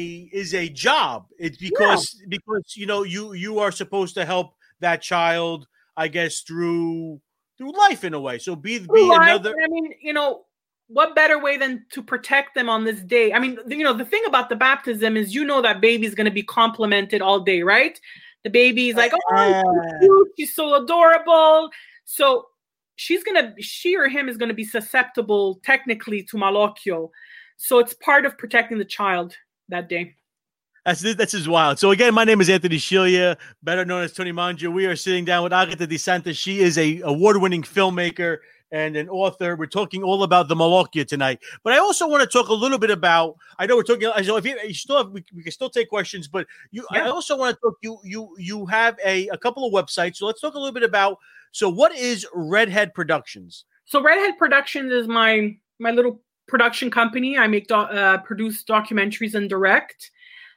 a job. It's because you are supposed to help that child, I guess, through life in a way. So be another. I mean, what better way than to protect them on this day? I mean, the thing about the baptism is, that baby's going to be complimented all day, right? The baby's like, oh, so cute. She's so adorable. So she or him is going to be susceptible technically to malocchio. So it's part of protecting the child that day. This is wild. So again, my name is Anthony Scilia, better known as Tony Mangia. We are sitting down with Agatha Di Santa. She is a award-winning filmmaker and an author. We're talking all about the Malocchio tonight. But I also want to talk a little bit about, I know we're talking, so if you still have, we can still take questions, but I also want to talk, you have a couple of websites. So let's talk a little bit about, so what is Redhead Productions? So Redhead Productions is my little production company. I produce documentaries and direct.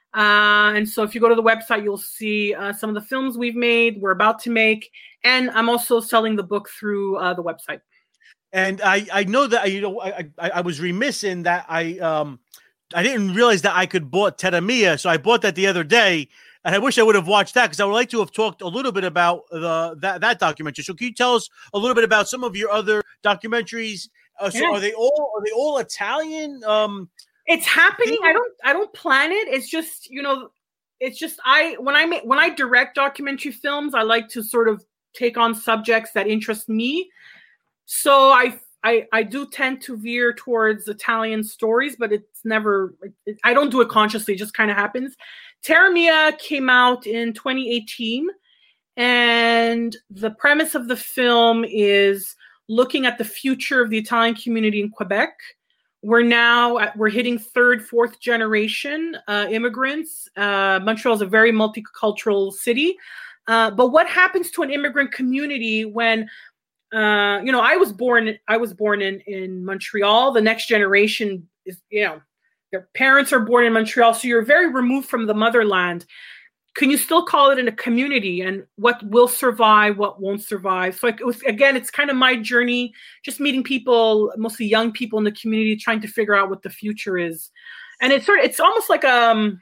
And so if you go to the website, you'll see some of the films we've made, we're about to make, and I'm also selling the book through the website. And I know that I was remiss in that I didn't realize that I could bought Terra Mia, so I bought that the other day, and I wish I would have watched that because I would like to have talked a little bit about that documentary. So can you tell us a little bit about some of your other documentaries? So are they all Italian? It's happening. I don't plan it. It's just, when I direct documentary films, I like to sort of take on subjects that interest me. So I do tend to veer towards Italian stories, but it's never, I don't do it consciously. It just kind of happens. Terra Mia came out in 2018, and the premise of the film is looking at the future of the Italian community in Quebec. We're hitting third, fourth generation immigrants. Montreal is a very multicultural city. But what happens to an immigrant community when, I was born in Montreal. The next generation is, their parents are born in Montreal. So you're very removed from the motherland. Can you still call it in a community, and what will survive, what won't survive? So it's kind of my journey, just meeting people, mostly young people in the community, trying to figure out what the future is. And it's almost like an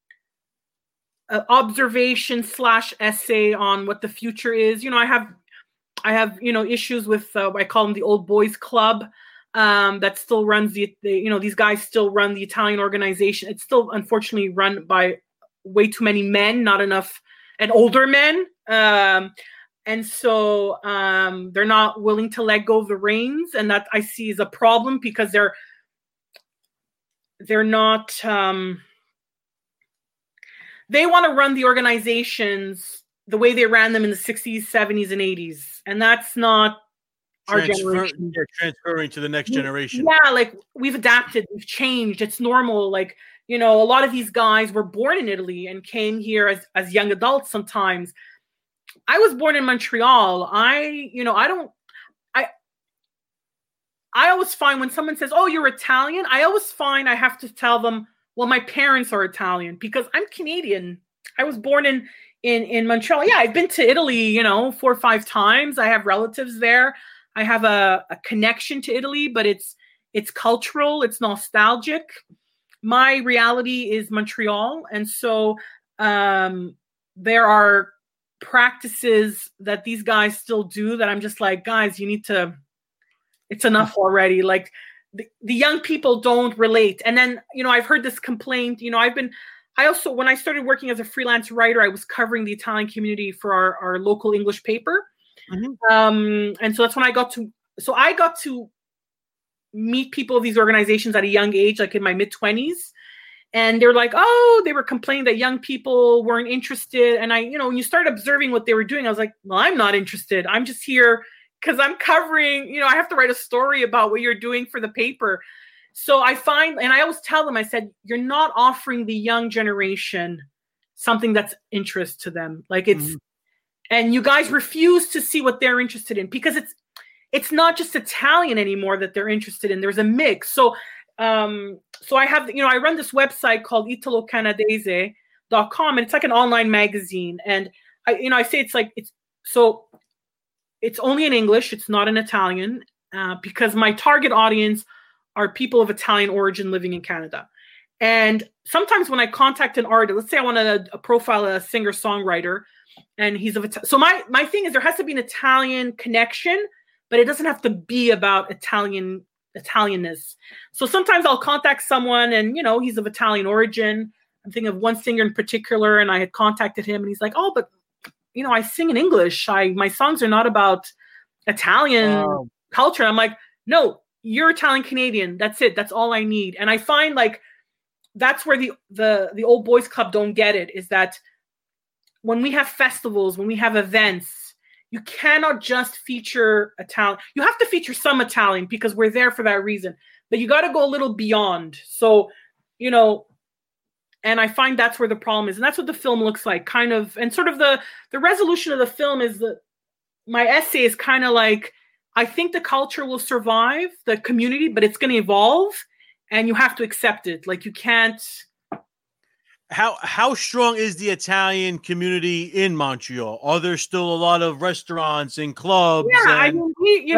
observation / essay on what the future is. I have issues with I call them the old boys club that still runs these guys still run the Italian organization. It's still unfortunately run by way too many men, not enough, and older men. And so they're not willing to let go of the reins. And that I see as a problem because they're not, they want to run the organizations the way they ran them in the 60s, 70s, and 80s. And that's not our generation. They're transferring to the next generation. Yeah, like we've adapted, we've changed. It's normal. Like, a lot of these guys were born in Italy and came here as young adults sometimes. I was born in Montreal. I always find when someone says, "Oh, you're Italian," I always find I have to tell them, well, my parents are Italian because I'm Canadian. I was born in Montreal. Yeah, I've been to Italy, 4 or 5 times. I have relatives there. I have a connection to Italy, but it's cultural, it's nostalgic. My reality is Montreal. And so there are practices that these guys still do that I'm just like, guys, it's enough already. Like the young people don't relate. And then, I've heard this complaint, I also, when I started working as a freelance writer, I was covering the Italian community for our local English paper. Mm-hmm. And so that's when I got to meet people of these organizations at a young age, like in my mid-20s. And they're like, they were complaining that young people weren't interested. And when you start observing what they were doing, I was like, well, I'm not interested. I'm just here because I'm covering, I have to write a story about what you're doing for the paper. So I find, and I always tell them, I said, you're not offering the young generation something that's interest to them. Like and you guys refuse to see what they're interested in because it's not just Italian anymore that they're interested in. There's a mix. So I have, I run this website called italocanadese.com, and it's like an online magazine. And I say it's only in English. It's not in Italian because my target audience are people of Italian origin living in Canada. And sometimes when I contact an artist, let's say I want to profile a singer-songwriter, and he's of Italian. So my thing is there has to be an Italian connection, but it doesn't have to be about Italianness. So sometimes I'll contact someone and, he's of Italian origin. I'm thinking of one singer in particular, and I had contacted him and he's like, oh, but, I sing in English. My songs are not about Italian culture. I'm like, no, you're Italian Canadian. That's it. That's all I need. And I find like that's where the old boys club don't get it, is that when we have festivals, when we have events, you cannot just feature Italian. You have to feature some Italian because we're there for that reason. But you got to go a little beyond. So, and I find that's where the problem is. And that's what the film looks like, kind of. And sort of the resolution of the film is that my essay is kind of like, I think the culture will survive, the community, but it's going to evolve and you have to accept it. Like you can't. how strong is the Italian community in Montreal? Are there still a lot of restaurants and clubs? Yeah, I mean,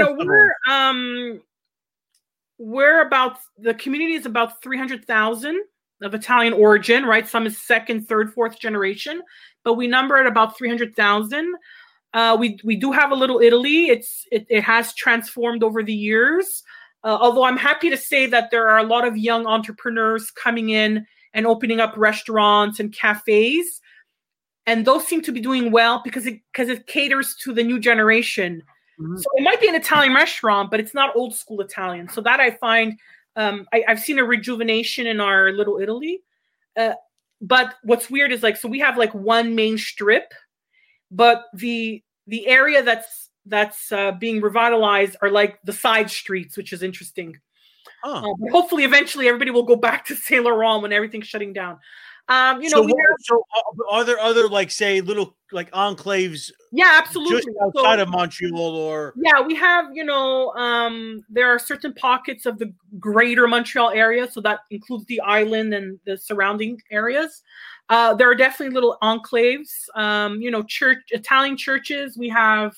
we're about, the community is about 300,000 of Italian origin, right? Some is second, third, fourth generation, but we number at about 300,000. We do have a little Italy. It has transformed over the years. Although I'm happy to say that there are a lot of young entrepreneurs coming in and opening up restaurants and cafes. And those seem to be doing well because it caters to the new generation. Mm-hmm. So it might be an Italian restaurant, but it's not old school Italian. So that I find, I've seen a rejuvenation in our little Italy. But what's weird is so we have one main strip, but the area that's being revitalized are the side streets, which is interesting. But hopefully, eventually, everybody will go back to Saint Laurent when everything's shutting down. Are there other say little enclaves? Yeah, absolutely. Just outside of Montreal, or we have there are certain pockets of the greater Montreal area, so that includes the island and the surrounding areas. There are definitely little enclaves. Italian churches. We have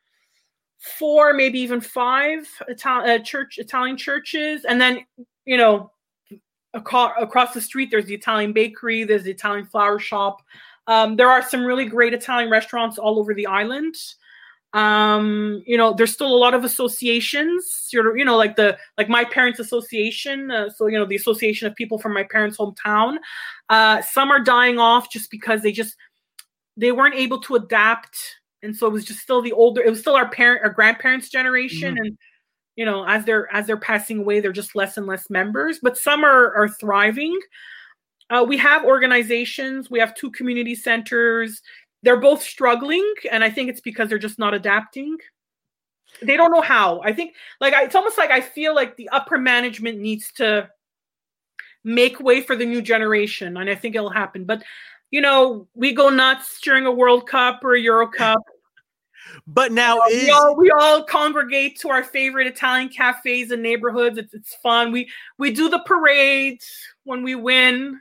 4, maybe even 5 Italian churches, and then across the street there's the Italian bakery, there's the Italian flower shop. There are some really great Italian restaurants all over the island. There's still a lot of associations. Like my parents' association. The association of people from my parents' hometown. Some are dying off just because they weren't able to adapt. And so it was just still it was still our grandparents' generation. Mm-hmm. And, as they're passing away, they're just less and less members, but some are thriving. We have organizations. We have 2 community centers. They're both struggling. And I think it's because they're just not adapting. They don't know how. I think it's almost I feel like the upper management needs to make way for the new generation. And I think it'll happen. But we go nuts during a World Cup or a Euro Cup. But now we all congregate to our favorite Italian cafes and neighborhoods. It's fun. We do the parade when we win.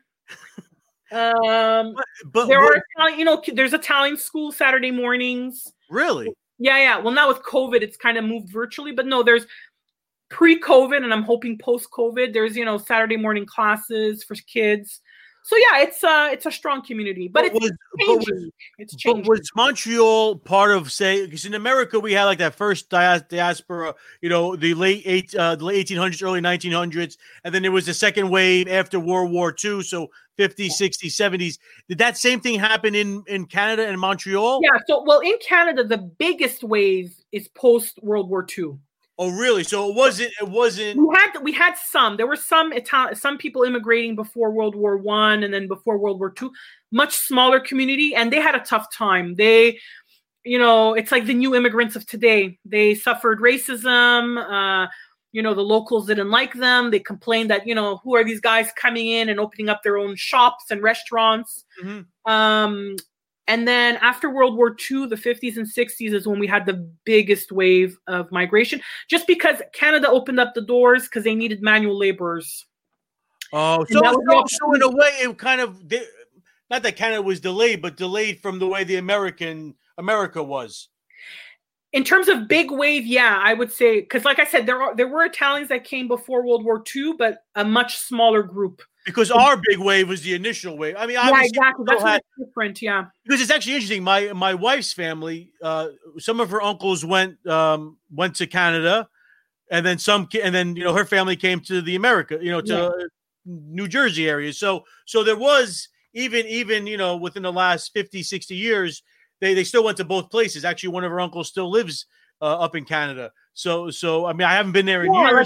But there's Italian school Saturday mornings. Really? Yeah. Well, now with COVID, it's kind of moved virtually. But no, there's pre-COVID, and I'm hoping post-COVID. There's Saturday morning classes for kids. So yeah, it's a strong community, but it's changing. It's changing. But was Montreal part of, because in America we had that first diaspora, the late 1800s, early 1900s, and then there was the second wave after World War II, so 50s, 60s, 70s. Did that same thing happen in Canada and Montreal? Yeah. So in Canada, the biggest wave is post World War II. Oh, really? So it wasn't. We had some. There were some people immigrating before World War I and then before World War II. Much smaller community, and they had a tough time. They, it's like the new immigrants of today. They suffered racism. The locals didn't like them. They complained that who are these guys coming in and opening up their own shops and restaurants. Mm-hmm. And then after World War II, the 50s and 60s is when we had the biggest wave of migration, just because Canada opened up the doors because they needed manual laborers. Oh, so in a way, it kind of, not that Canada was delayed, but delayed from the way the America was. In terms of big wave, yeah, I would say, because like I said, there were Italians that came before World War II, but a much smaller group. Because our big wave was the initial wave. I mean, yeah, exactly. That's different. Yeah. Because it's actually interesting. My wife's family, some of her uncles went to Canada, and then her family came to the America, to New Jersey area. So there was even within the last 50, 60 years, they still went to both places. Actually, one of her uncles still lives up in Canada. So I mean, I haven't been there in years.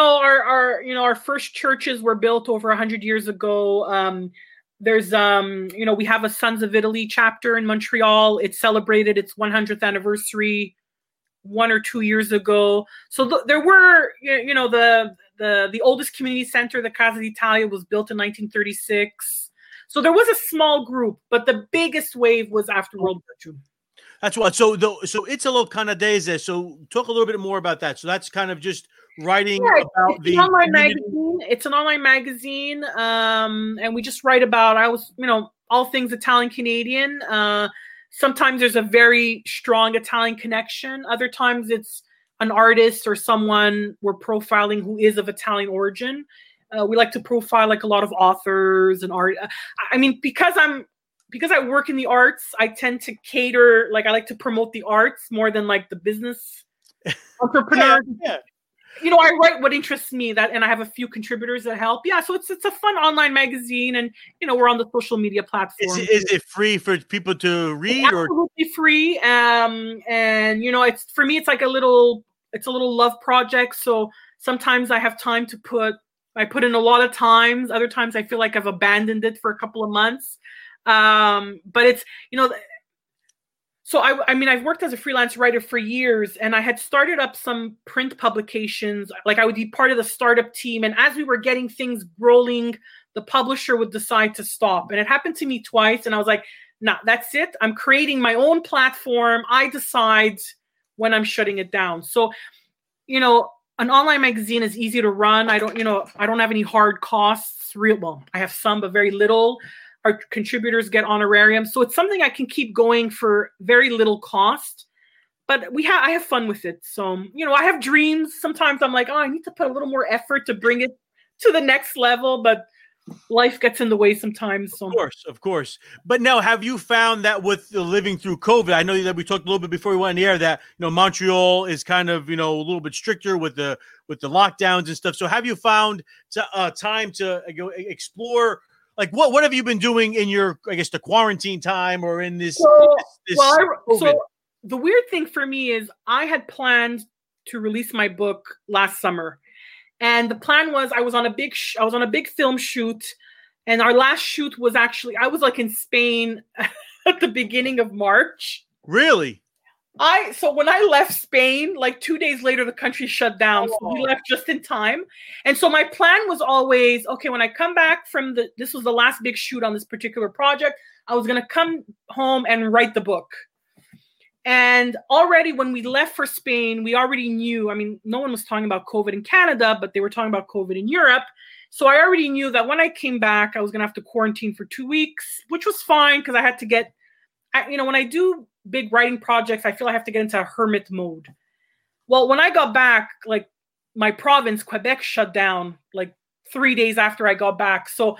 Our first churches were built over 100 years ago. There's we have a Sons of Italy chapter in Montreal. It celebrated its 100th anniversary 1 or 2 years ago. So there were the oldest community center, the Casa d'Italia, was built in 1936. So there was a small group, but the biggest wave was after World War II. That's what. So Italo Canadese. So talk a little bit more about that. So that's kind of just writing about the online magazine. It's an online magazine, and we just write about all things Italian Canadian. Sometimes there's a very strong Italian connection. Other times it's an artist or someone we're profiling who is of Italian origin. We like to profile like a lot of authors and art. I mean, because I work in the arts, I tend to cater, like I like to promote the arts more than like the business entrepreneur. Yeah. I write what interests me, and I have a few contributors that help. Yeah, so it's a fun online magazine, and we're on the social media platforms. Is it free for people to read? It's absolutely free. And it's for me, it's like a little love project. So sometimes I have time to I put in a lot of times. Other times I feel like I've abandoned it for a couple of months. But it's, so I've worked as a freelance writer for years, and I had started up some print publications. Like I would be part of the startup team. And as we were getting things rolling, the publisher would decide to stop. And it happened to me twice. And I was like, nah, that's it. I'm creating my own platform. I decide when I'm shutting it down. So, an online magazine is easy to run. I don't have any hard costs. I have some, but very little. Our contributors get honorarium. So it's something I can keep going for very little cost. But I have fun with it. So, I have dreams. Sometimes I'm like, I need to put a little more effort to bring it to the next level. But life gets in the way sometimes. So. Of course. But now, have you found that with living through COVID, I know that we talked a little bit before we went on the air that, Montreal is kind of, a little bit stricter with the lockdowns and stuff. So have you found time to go explore, like what have you been doing in your, I guess, the quarantine time or in this? So the weird thing for me is I had planned to release my book last summer. And the plan was I was on a big film shoot, and our last shoot was I was like in Spain at the beginning of March. Really? So when I left Spain, like 2 days later, the country shut down. So we left just in time. And so my plan was always, okay, when I come back from this was the last big shoot on this particular project, I was going to come home and write the book. And already when we left for Spain, we already knew, no one was talking about COVID in Canada, but they were talking about COVID in Europe. So I already knew that when I came back, I was going to have to quarantine for 2 weeks, which was fine because I had to get, when I do big writing projects, I feel I have to get into a hermit mode. Well, when I got back, like my province, Quebec, shut down like 3 days after I got back. So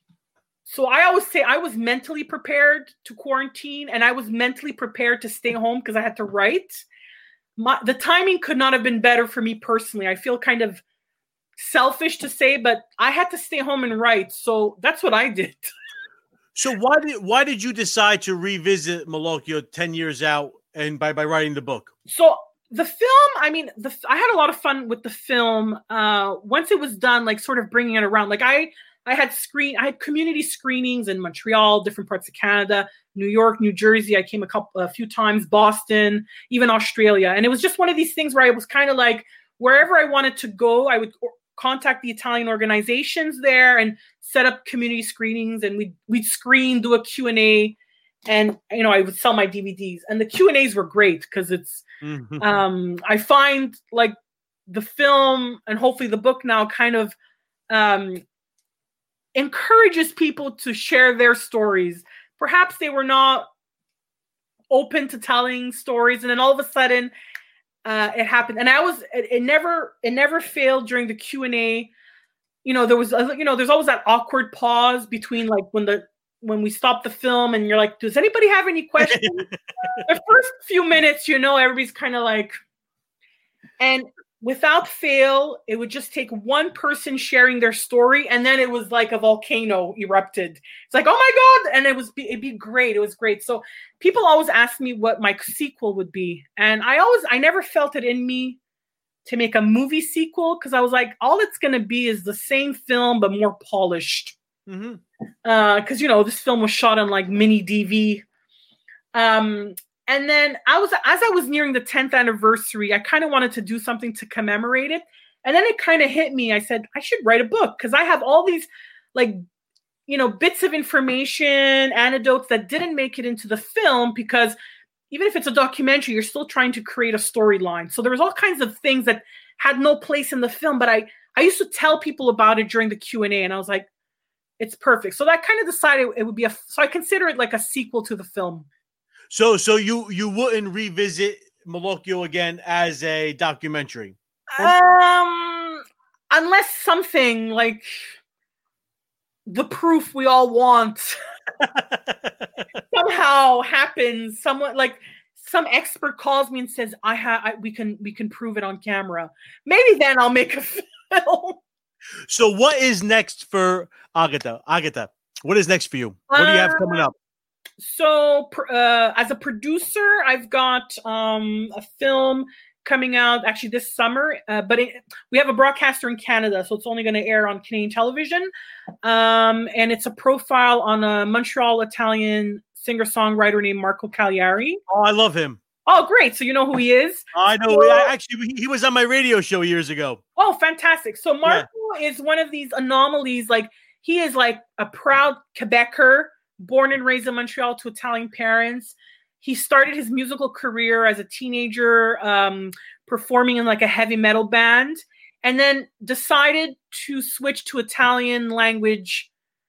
I always say I was mentally prepared to quarantine, and I was mentally prepared to stay home because I had to write. The timing could not have been better for me personally. I feel kind of selfish to say, but I had to stay home and write. So that's what I did. So why did you decide to revisit Maloccchio 10 years out and by writing the book? So the film, I had a lot of fun with the film. Once it was done, like sort of bringing it around, like I had community screenings in Montreal, different parts of Canada, New York, New Jersey. I came a few times, Boston, even Australia. And it was just one of these things where I was kind of like, wherever I wanted to go, I would contact the Italian organizations there and set up community screenings. And we'd screen, do a Q&A. And, I would sell my DVDs. And the Q&As were great because it's, I find like the film and hopefully the book now kind of, encourages people to share their stories. Perhaps they were not open to telling stories, and then all of a sudden it happened. And it never failed during the Q&A. There was there's always that awkward pause between like when we stop the film and you're like, does anybody have any questions? The first few minutes, everybody's kind of like, and without fail, it would just take one person sharing their story, and then it was like a volcano erupted. It's like, oh my God. And it'd be great. It was great. So people always ask me what my sequel would be. And I never felt it in me to make a movie sequel because I was like, all it's going to be is the same film, but more polished. Because, this film was shot on like mini DV. And then as I was nearing the 10th anniversary, I kind of wanted to do something to commemorate it. And then it kind of hit me. I said, I should write a book because I have all these like, bits of information, anecdotes that didn't make it into the film because, even if it's a documentary, you're still trying to create a storyline. So there was all kinds of things that had no place in the film, but I used to tell people about it during the Q&A, and I was like, it's perfect. So that kind of decided it would be so I consider it like a sequel to the film. So you wouldn't revisit Malocchio again as a documentary? Unless something like the proof we all want somehow happens. Someone like some expert calls me and says, we can prove it on camera. Maybe then I'll make a film. So what is next for Agata? Agata, what is next for you? What do you have coming up? So as a producer, I've got a film coming out actually this summer, but we have a broadcaster in Canada, so it's only going to air on Canadian television. And it's a profile on a Montreal Italian singer-songwriter named Marco Cagliari. Oh, I love him. Oh, great. So you know who he is? I know. Actually, he was on my radio show years ago. Oh, fantastic. So Marco is one of these anomalies. Like, he is like a proud Quebecer, born and raised in Montreal to Italian parents. He started his musical career as a teenager, performing in like a heavy metal band, and then decided to switch to Italian language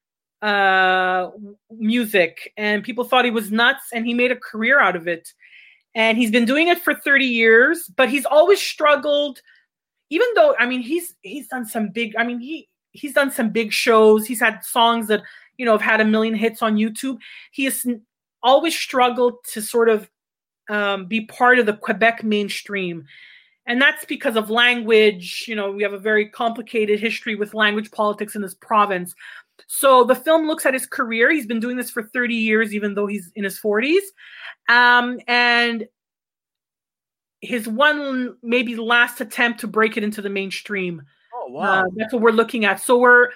music. And people thought he was nuts, and he made a career out of it. And he's been doing it for 30 years, but he's always struggled, even though, I mean, he's done some big, I mean, he's done some big shows. He's had songs that, you know, have had 1 million hits on YouTube. He has always struggled to sort of be part of the Quebec mainstream. And that's because of language. You know, we have a very complicated history with language politics in this province. So the film looks at his career. He's been doing this for 30 years, even though he's in his 40s. And his one maybe last attempt to break it into the mainstream. Oh, wow. That's what we're looking at. So we're,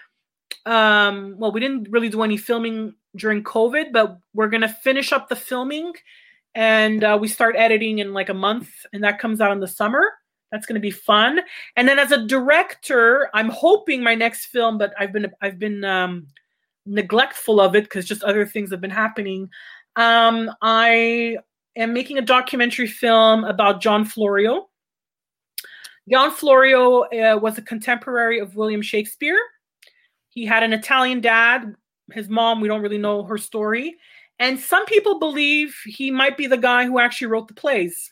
we didn't really do any filming during COVID, but we're going to finish up the filming, and we start editing in like a month, and that comes out in the summer. That's going to be fun. And then as a director, I'm hoping my next film, but I've been neglectful of it because just other things have been happening. I am making a documentary film about John Florio. John Florio was a contemporary of William Shakespeare. He had an Italian dad. His mom, we don't really know her story. And some people believe he might be the guy who actually wrote the plays.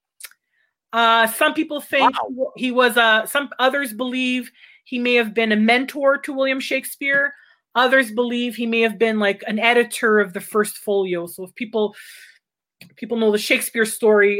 Some people think he was some others believe he may have been a mentor to William Shakespeare. Others believe he may have been like an editor of the first folio. So if people know the Shakespeare story,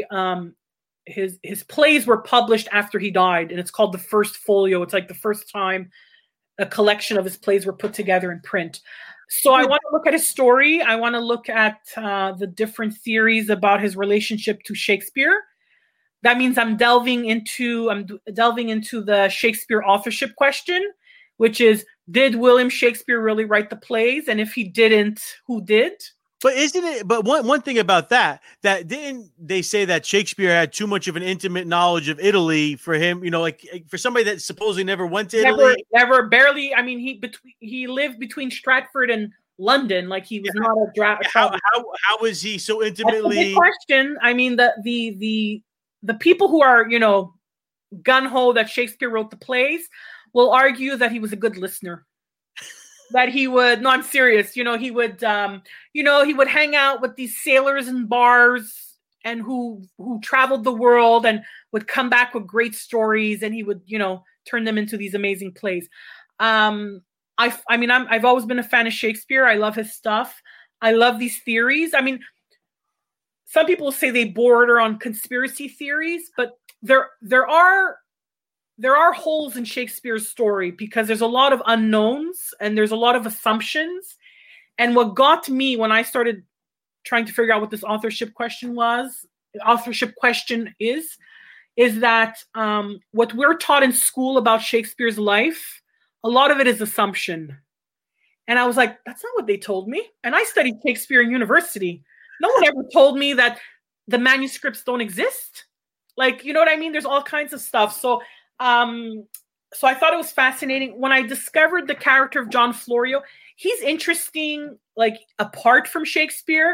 his plays were published after he died, and it's called the first folio. It's like the first time a collection of his plays were put together in print. So I want to look at his story. I want to look at the different theories about his relationship to Shakespeare. That means I'm delving into the Shakespeare authorship question, which is, did William Shakespeare really write the plays? And if he didn't, who did? But isn't it? But one thing about that didn't they say that Shakespeare had too much of an intimate knowledge of Italy for him? You know, like for somebody that supposedly never went to Italy, barely. I mean, he lived between Stratford and London. Like he was not a draft. How was he so intimately? That's a big question. I mean, the people who are, you know, gung-ho that Shakespeare wrote the plays will argue that he was a good listener. That he would, no, I'm serious. You know, he would hang out with these sailors in bars and who traveled the world and would come back with great stories, and he would, you know, turn them into these amazing plays. I've always been a fan of Shakespeare. I love his stuff. I love these theories. I mean, some people say they border on conspiracy theories, but there are holes in Shakespeare's story because there's a lot of unknowns and there's a lot of assumptions. And what got me when I started trying to figure out what this authorship question is that what we're taught in school about Shakespeare's life, a lot of it is assumption. And I was like, that's not what they told me. And I studied Shakespeare in university. No one ever told me that the manuscripts don't exist. Like, you know what I mean? There's all kinds of stuff. So I thought it was fascinating. When I discovered the character of John Florio, he's interesting, like apart from Shakespeare,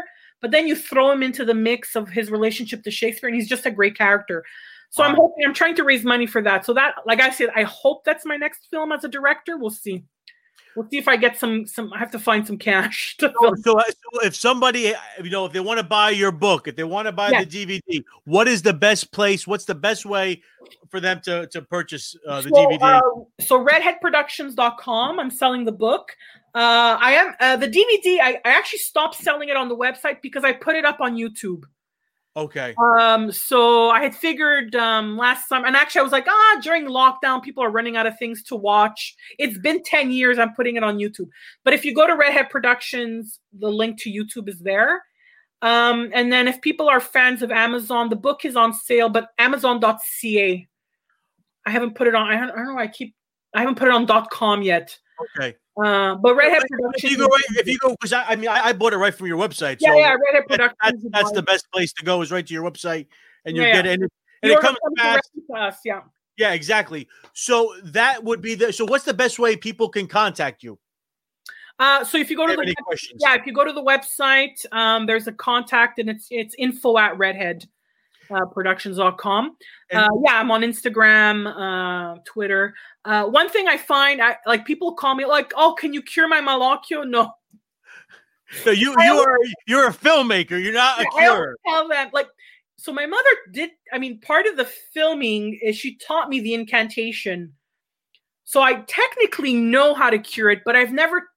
but then you throw him into the mix of his relationship to Shakespeare, and he's just a great character. So I'm trying to raise money for that. So that, like I said, I hope that's my next film as a director. We'll see. We'll see if I get some. I have to find some cash to film. So if somebody, if they want to buy your book, if they want to buy the DVD, what is the best place? What's the best way for them to purchase the DVD? So redheadproductions.com. I'm selling the book. I am the DVD. I actually stopped selling it on the website because I put it up on YouTube. Okay. So I had figured last summer, and actually I was like, during lockdown, people are running out of things to watch. It's been 10 years. I'm putting it on YouTube. But if you go to Redhead Productions, the link to YouTube is there. And then if people are fans of Amazon, the book is on sale, but Amazon.ca. I haven't put it on. I don't know. I haven't put it on .com yet. Okay. But Redhead Productions. If you go, because I bought it right from your website. So Redhead Productions. That's the best place to go, is right to your website, and you get it. And it comes fast. To us, yeah. Yeah, exactly. So that would be so what's the best way people can contact you? So if you go to if you go to the website, there's a contact, and it's info@redhead. Productions.com. I'm on Instagram, Twitter. One thing I find, people call me like, "Oh, can you cure my malocchio?" No. So you're a filmmaker. You're not a curer. I tell them so my mother did. I mean, part of the filming is she taught me the incantation. So I technically know how to cure it, but I've never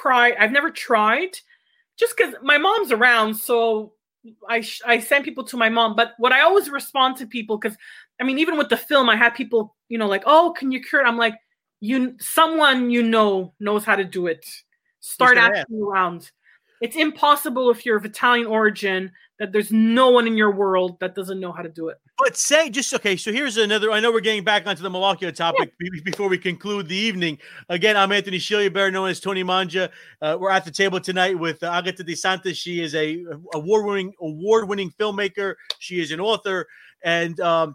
tried, just because my mom's around. So I send people to my mom, but what I always respond to people, because even with the film, I had people, like, "Oh, can you cure it?" I'm like, someone knows how to do it. Start asking around. It's impossible if you're of Italian origin that there's no one in your world that doesn't know how to do it. But so here's another, I know we're getting back onto the malocchio topic before we conclude the evening. Again, I'm Anthony Shillier, better known as Tony Manja. We're at the table tonight with Agatha De Santis. She is a award-winning filmmaker. She is an author. And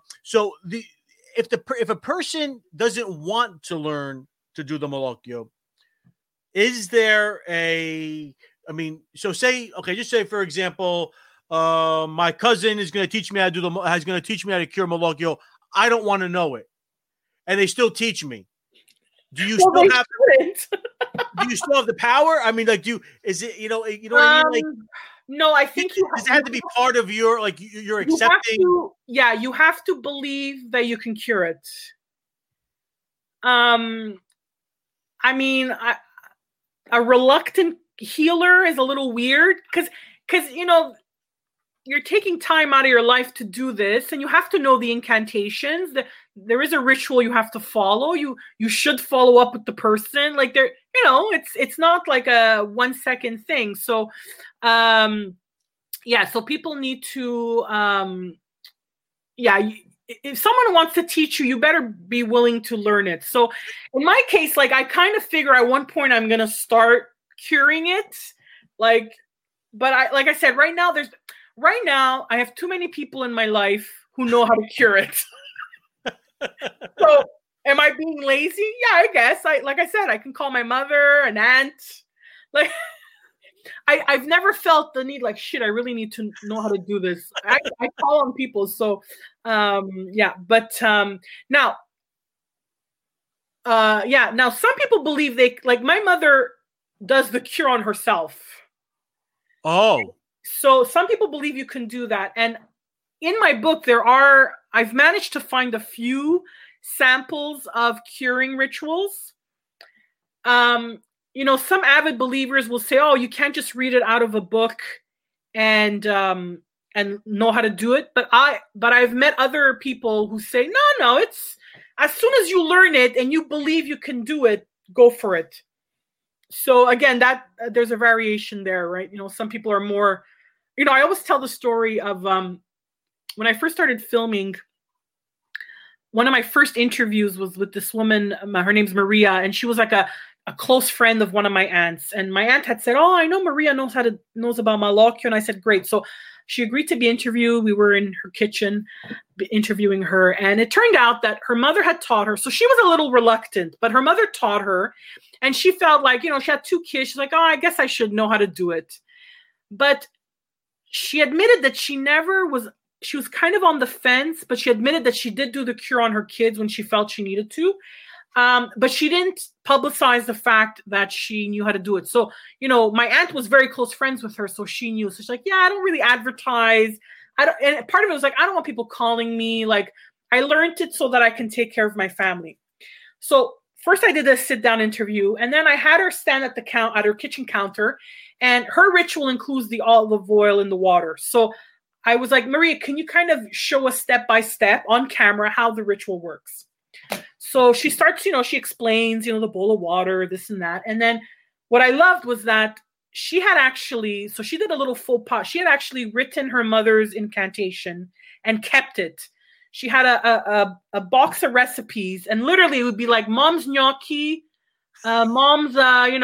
if a person doesn't want to learn to do the malocchio, is there just say, for example, my cousin is going to teach me how to cure malocchio. I don't want to know it, and they still teach me. Do you still have the power? Is it, you know what I mean? No, I think does it have to be part of your, you're accepting? You have to believe that you can cure it. A reluctant healer is a little weird because you're taking time out of your life to do this, and you have to know the incantations. There is a ritual you have to follow. You should follow up with the person. It's not like a 1 second thing. So, so people need to, if someone wants to teach you, you better be willing to learn it. So in my case, I kind of figure at one point I'm going to start curing it. But I said, right now I have too many people in my life who know how to cure it. So am I being lazy? Yeah, I guess. Like I said, I can call my mother, an aunt. I've never felt the need, shit, I really need to know how to do this. I call on people. So, but now some people believe my mother does the cure on herself. Oh. So some people believe you can do that. And in my book, I've managed to find a few samples of curing rituals. Some avid believers will say, "Oh, you can't just read it out of a book and know how to do it." But I've met other people who say, no, it's as soon as you learn it and you believe you can do it, go for it. So again, that there's a variation there, right? Some people are more, I always tell the story of when I first started filming. One of my first interviews was with this woman. Her name's Maria, and she was a close friend of one of my aunts. And my aunt had said, "Oh, I know Maria knows about malocchio." And I said, "Great." So she agreed to be interviewed. We were in her kitchen interviewing her. And it turned out that her mother had taught her. So she was a little reluctant, but her mother taught her. And she felt she had 2 kids. She's like, "Oh, I guess I should know how to do it." But she admitted that she was kind of on the fence, but she admitted that she did do the cure on her kids when she felt she needed to. But she didn't publicize the fact that she knew how to do it. So, my aunt was very close friends with her, so she knew. So she's like, yeah, I don't really advertise. And part of it was like, I don't want people calling me. Like, I learned it so that I can take care of my family. So first I did a sit-down interview, and then I had her stand at her kitchen counter, and her ritual includes the olive oil in the water. So I was like, Maria, can you kind of show us step by step on camera how the ritual works? So she starts, she explains, the bowl of water, this and that. And then what I loved was that she did a little faux pas. She had actually written her mother's incantation and kept it. She had a box of recipes, and literally it would be like mom's gnocchi, mom's,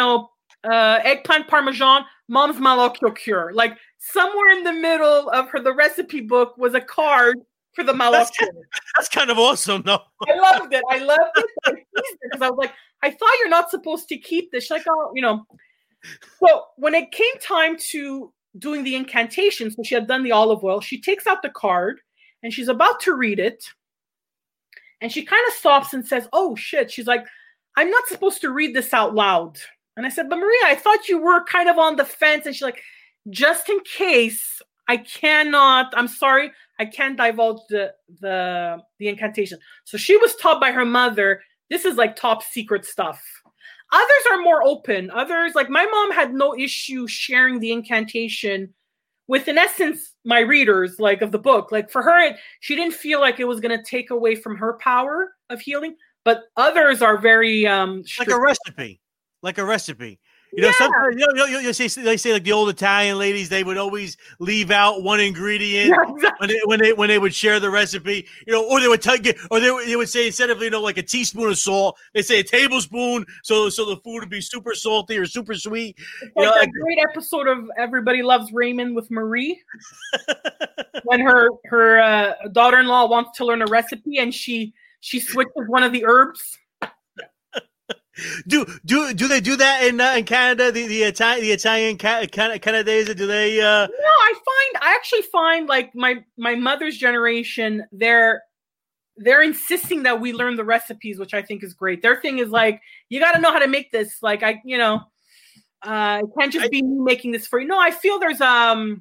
eggplant parmesan, mom's malocchio cure. Like somewhere in the middle of the recipe book was a card for the malocchio. That's kind of awesome, though. I loved it. Because I was like, I thought you're not supposed to keep this. She's like, oh, So when it came time to doing the incantation, so she had done the olive oil, she takes out the card and she's about to read it. And she kind of stops and says, oh, shit. She's like, I'm not supposed to read this out loud. And I said, but Maria, I thought you were kind of on the fence. And she's like, just in case, I'm sorry, I can't divulge the incantation. So she was taught by her mother, this is like top secret stuff. Others are more open. Others, like my mom had no issue sharing the incantation with, in essence, my readers, like of the book. Like for her, she didn't feel like it was going to take away from her power of healing. But others are very like a recipe. Sometimes they say like the old Italian ladies, they would always leave out one ingredient when they would share the recipe, or they would they would say instead of like a teaspoon of salt, they say a tablespoon, so the food would be super salty or super sweet. It's like a great episode of Everybody Loves Raymond with Marie, when her daughter-in-law wants to learn a recipe and she switches one of the herbs. Do they do that in Canada? The Italian Canadese, do they? No, I actually find like my mother's generation, they're insisting that we learn the recipes, which I think is great. Their thing is like, you got to know how to make this. Like it can't just be me making this for you. No, I feel there's a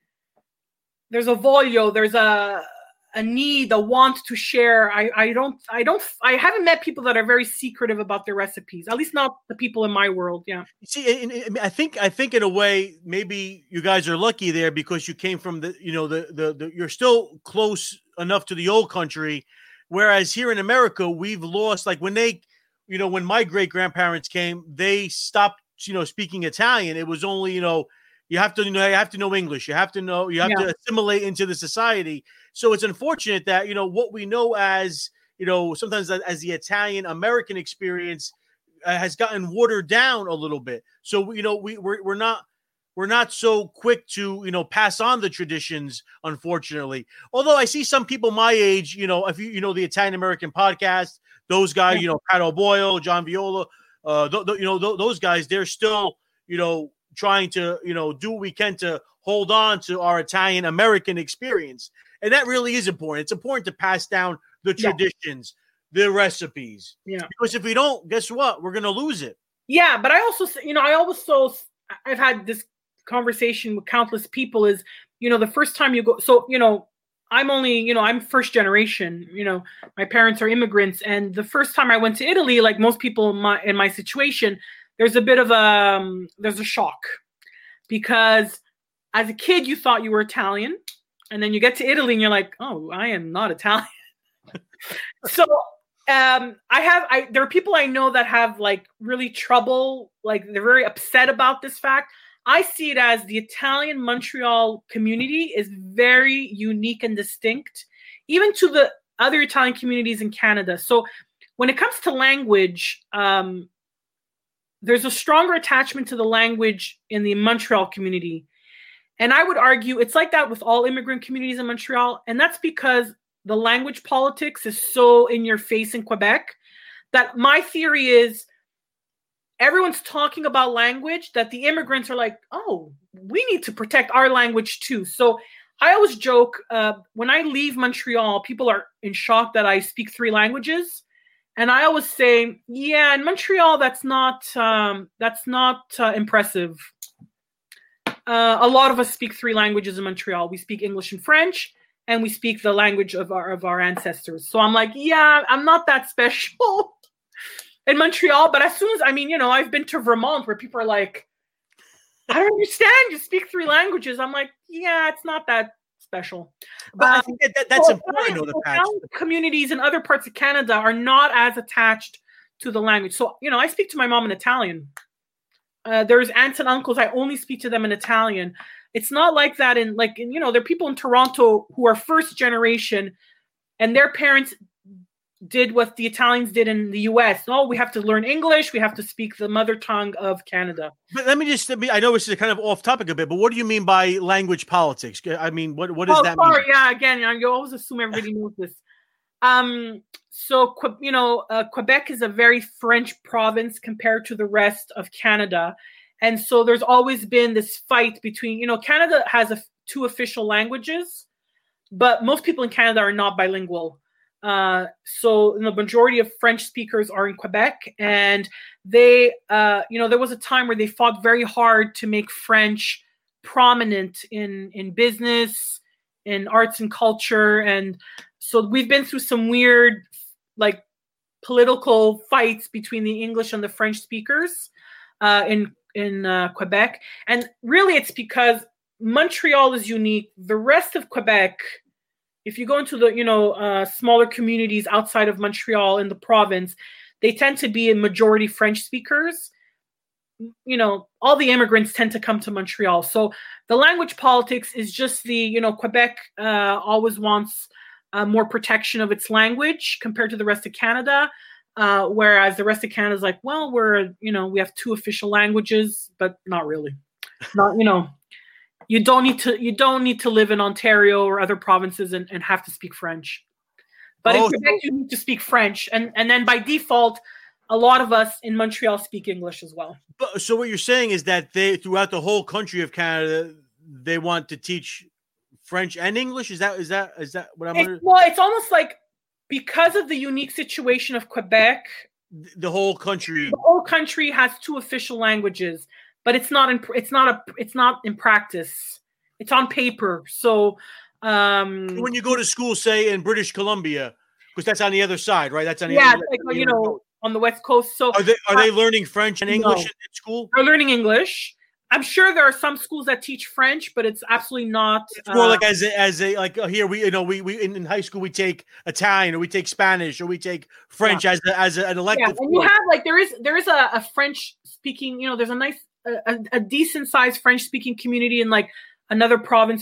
voglio, there's a need, a want to share. I haven't met people that are very secretive about their recipes, at least not the people in my world. Yeah. See, I think in a way, maybe you guys are lucky there because you came from you're still close enough to the old country. Whereas here in America, we've lost, like when when my great grandparents came, they stopped, speaking Italian. It was only, you have to know English. You have to assimilate into the society. So it's unfortunate that, what we know as, sometimes as the Italian American experience has gotten watered down a little bit. So, we're not so quick to, pass on the traditions, unfortunately. Although I see some people my age, if the Italian American podcast, those guys, Pat O'Boyle, John Viola, those guys, they're still, trying to, do what we can to hold on to our Italian American experience. And that really is important. It's important to pass down the traditions, the recipes. Yeah. Because if we don't, guess what? We're going to lose it. Yeah. But I also, I've had this conversation with countless people is, the first time you go, so, I'm only, I'm first generation, my parents are immigrants. And the first time I went to Italy, like most people in my situation, there's a bit of there's a shock because as a kid, you thought you were Italian. And then you get to Italy and you're like, oh, I am not Italian. So there are people I know that have like really trouble, like they're very upset about this fact. I see it as the Italian Montreal community is very unique and distinct, even to the other Italian communities in Canada. So when it comes to language, there's a stronger attachment to the language in the Montreal community. And I would argue it's like that with all immigrant communities in Montreal. And that's because the language politics is so in your face in Quebec that my theory is everyone's talking about language, that the immigrants are like, oh, we need to protect our language too. So I always joke, when I leave Montreal, people are in shock that I speak 3 languages. And I always say, yeah, in Montreal, that's not impressive. A lot of us speak 3 languages in Montreal. We speak English and French, and we speak the language of our ancestors. So I'm like, yeah, I'm not that special in Montreal. But as soon as, I've been to Vermont where people are like, I don't understand, you speak 3 languages. I'm like, yeah, it's not that special. But I think that's important, though, the patch. Communities in other parts of Canada are not as attached to the language. So, I speak to my mom in Italian. There's aunts and uncles, I only speak to them in Italian. It's not like that there are people in Toronto who are first generation, and their parents did what the Italians did in the US. No, we have to learn English. We have to speak the mother tongue of Canada. But I know this is kind of off topic a bit, but what do you mean by language politics? I mean, what does that mean? Yeah, again, you always assume everybody knows this. So, Quebec is a very French province compared to the rest of Canada. And so there's always been this fight between, Canada has 2 official languages, but most people in Canada are not bilingual. So the majority of French speakers are in Quebec, and they, there was a time where they fought very hard to make French prominent in business, in arts and culture. And so we've been through some weird, political fights between the English and the French speakers, in Quebec. And really it's because Montreal is unique. The rest of Quebec, if you go into the, smaller communities outside of Montreal in the province, they tend to be in majority French speakers. All the immigrants tend to come to Montreal. So the language politics is just Quebec always wants more protection of its language compared to the rest of Canada. Whereas the rest of Canada is like, well, we have 2 official languages, but not really. You don't need to live in Ontario or other provinces and have to speak French. But in Quebec, you need to speak French. And then by default, a lot of us in Montreal speak English as well. So what you're saying is that throughout the whole country of Canada, they want to teach French and English? Is that what I'm Well, it's almost like, because of the unique situation of Quebec, the whole country has 2 official languages. But it's not in practice. It's on paper. So when you go to school, say in British Columbia, because that's on the other side, right? That's on the other side, on the West Coast. So are they learning French and English at school? They're learning English. I'm sure there are some schools that teach French, but it's absolutely not. It's more like as a here we in high school we take Italian or we take Spanish or we take French as an elective. Yeah, and you have there is a French speaking. There's a nice a decent sized French speaking community in another province,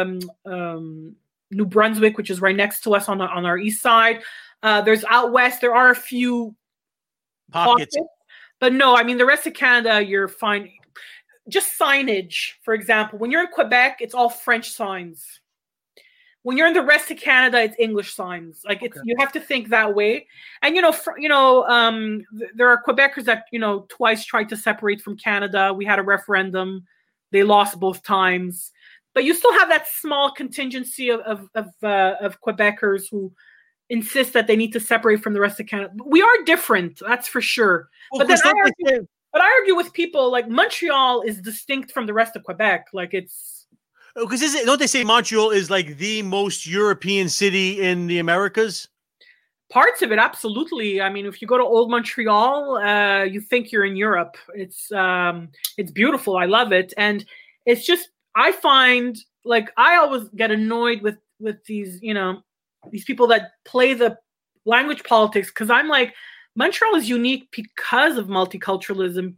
New Brunswick, which is right next to us on our east side. There's out west. There are a few pockets, but no, the rest of Canada, you're fine. Just signage, for example, when you're in Quebec, it's all French signs. When you're in the rest of Canada, it's English signs. You have to think that way. And there are Quebecers that twice tried to separate from Canada. We had a referendum; they lost both times. But you still have that small contingency of Quebecers who insist that they need to separate from the rest of Canada. We are different, that's for sure. Well, but I argue with people Montreal is distinct from the rest of Quebec. It's because don't they say Montreal is the most European city in the Americas? Parts of it, absolutely. If you go to Old Montreal, you think you're in Europe. It's beautiful. I love it, and it's just I find I always get annoyed with these these people that play the language politics, because I'm like, Montreal is unique because of multiculturalism.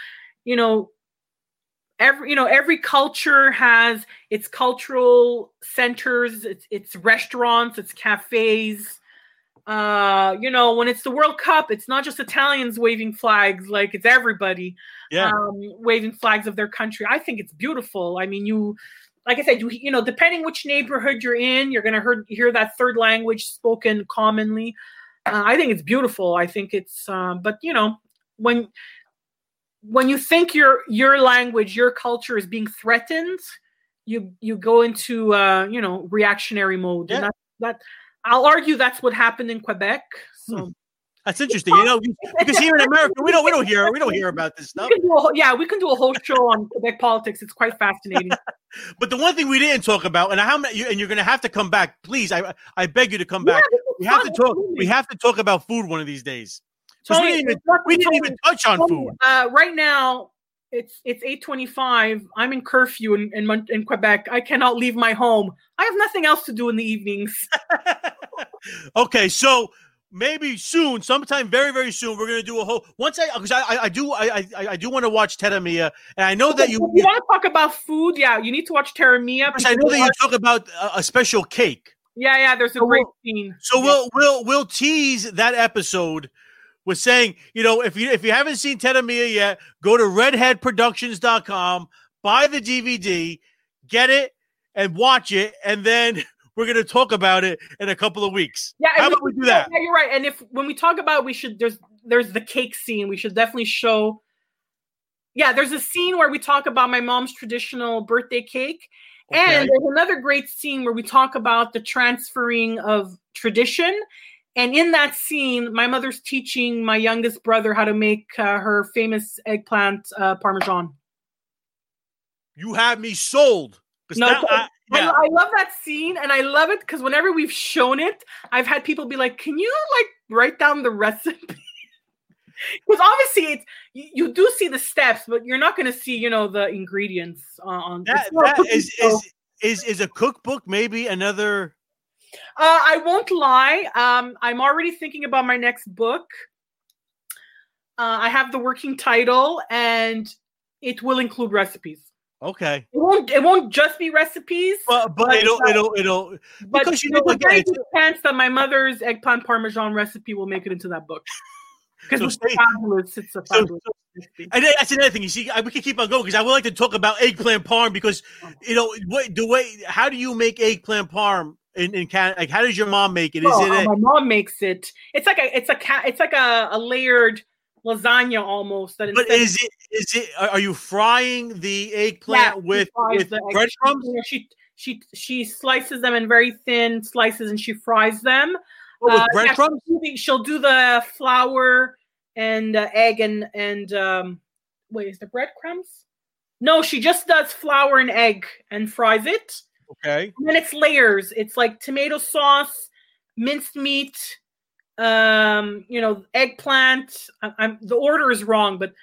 Every culture has its cultural centers, its restaurants, its cafes. When it's the World Cup, it's not just Italians waving flags, it's everybody waving flags of their country. I think it's beautiful. Like I said, depending which neighborhood you're in, you're going to hear that third language spoken commonly. I think it's beautiful. I think it's, but when when you think your language, your culture is being threatened, you go into reactionary mode. Yeah. And that I'll argue that's what happened in Quebec. So that's interesting. Because here in America, we don't hear about this stuff. We can do a whole show on Quebec politics. It's quite fascinating. But the one thing we didn't talk about, and you're going to have to come back, please. I beg you to come back. We have to talk. We have to talk about food one of these days. We didn't even touch on food. Right now, it's 8:25. I'm in curfew in Quebec. I cannot leave my home. I have nothing else to do in the evenings. Okay, so maybe soon, sometime very, very soon, we're gonna do a whole. Because I do want to watch Terra Mia, and I know that you want to talk about food. Yeah, you need to watch Terra Mia. Because I know that you talk about a special cake. Yeah, there's a great scene. So we'll tease that episode. Was saying, if you haven't seen Terra Mia yet, go to redheadproductions.com, buy the DVD, get it, and watch it, and then we're going to talk about it in a couple of weeks. Yeah, how about we do that? Yeah, you're right. And when we talk about, there's the cake scene. We should definitely show. Yeah, there's a scene where we talk about my mom's traditional birthday cake, and there's another great scene where we talk about the transferring of tradition. And in that scene, my mother's teaching my youngest brother how to make her famous eggplant parmesan. You have me sold. I love that scene, and I love it because whenever we've shown it, I've had people be like, "Can you write down the recipe?" Because obviously, you do see the steps, but you're not going to see the ingredients on that. Is a cookbook maybe another? I won't lie. I'm already thinking about my next book. I have the working title, and it will include recipes. Okay. It won't just be recipes. But it'll. But there's a very good chance that my mother's eggplant parmesan recipe will make it into that book. Because it's fabulous. It's a fabulous recipe. And that's another thing. You see, we can keep on going because I would like to talk about eggplant parm because how do you make eggplant parm? In Canada, how does your mom make it? My mom makes it. It's like a layered lasagna almost. But is it? Are you frying the eggplant with breadcrumbs? She slices them in very thin slices and she fries them. With breadcrumbs? She'll do the flour and egg and wait, is there breadcrumbs? No, she just does flour and egg and fries it. Okay. And then it's layers. It's like tomato sauce, minced meat, eggplant. The order is wrong, but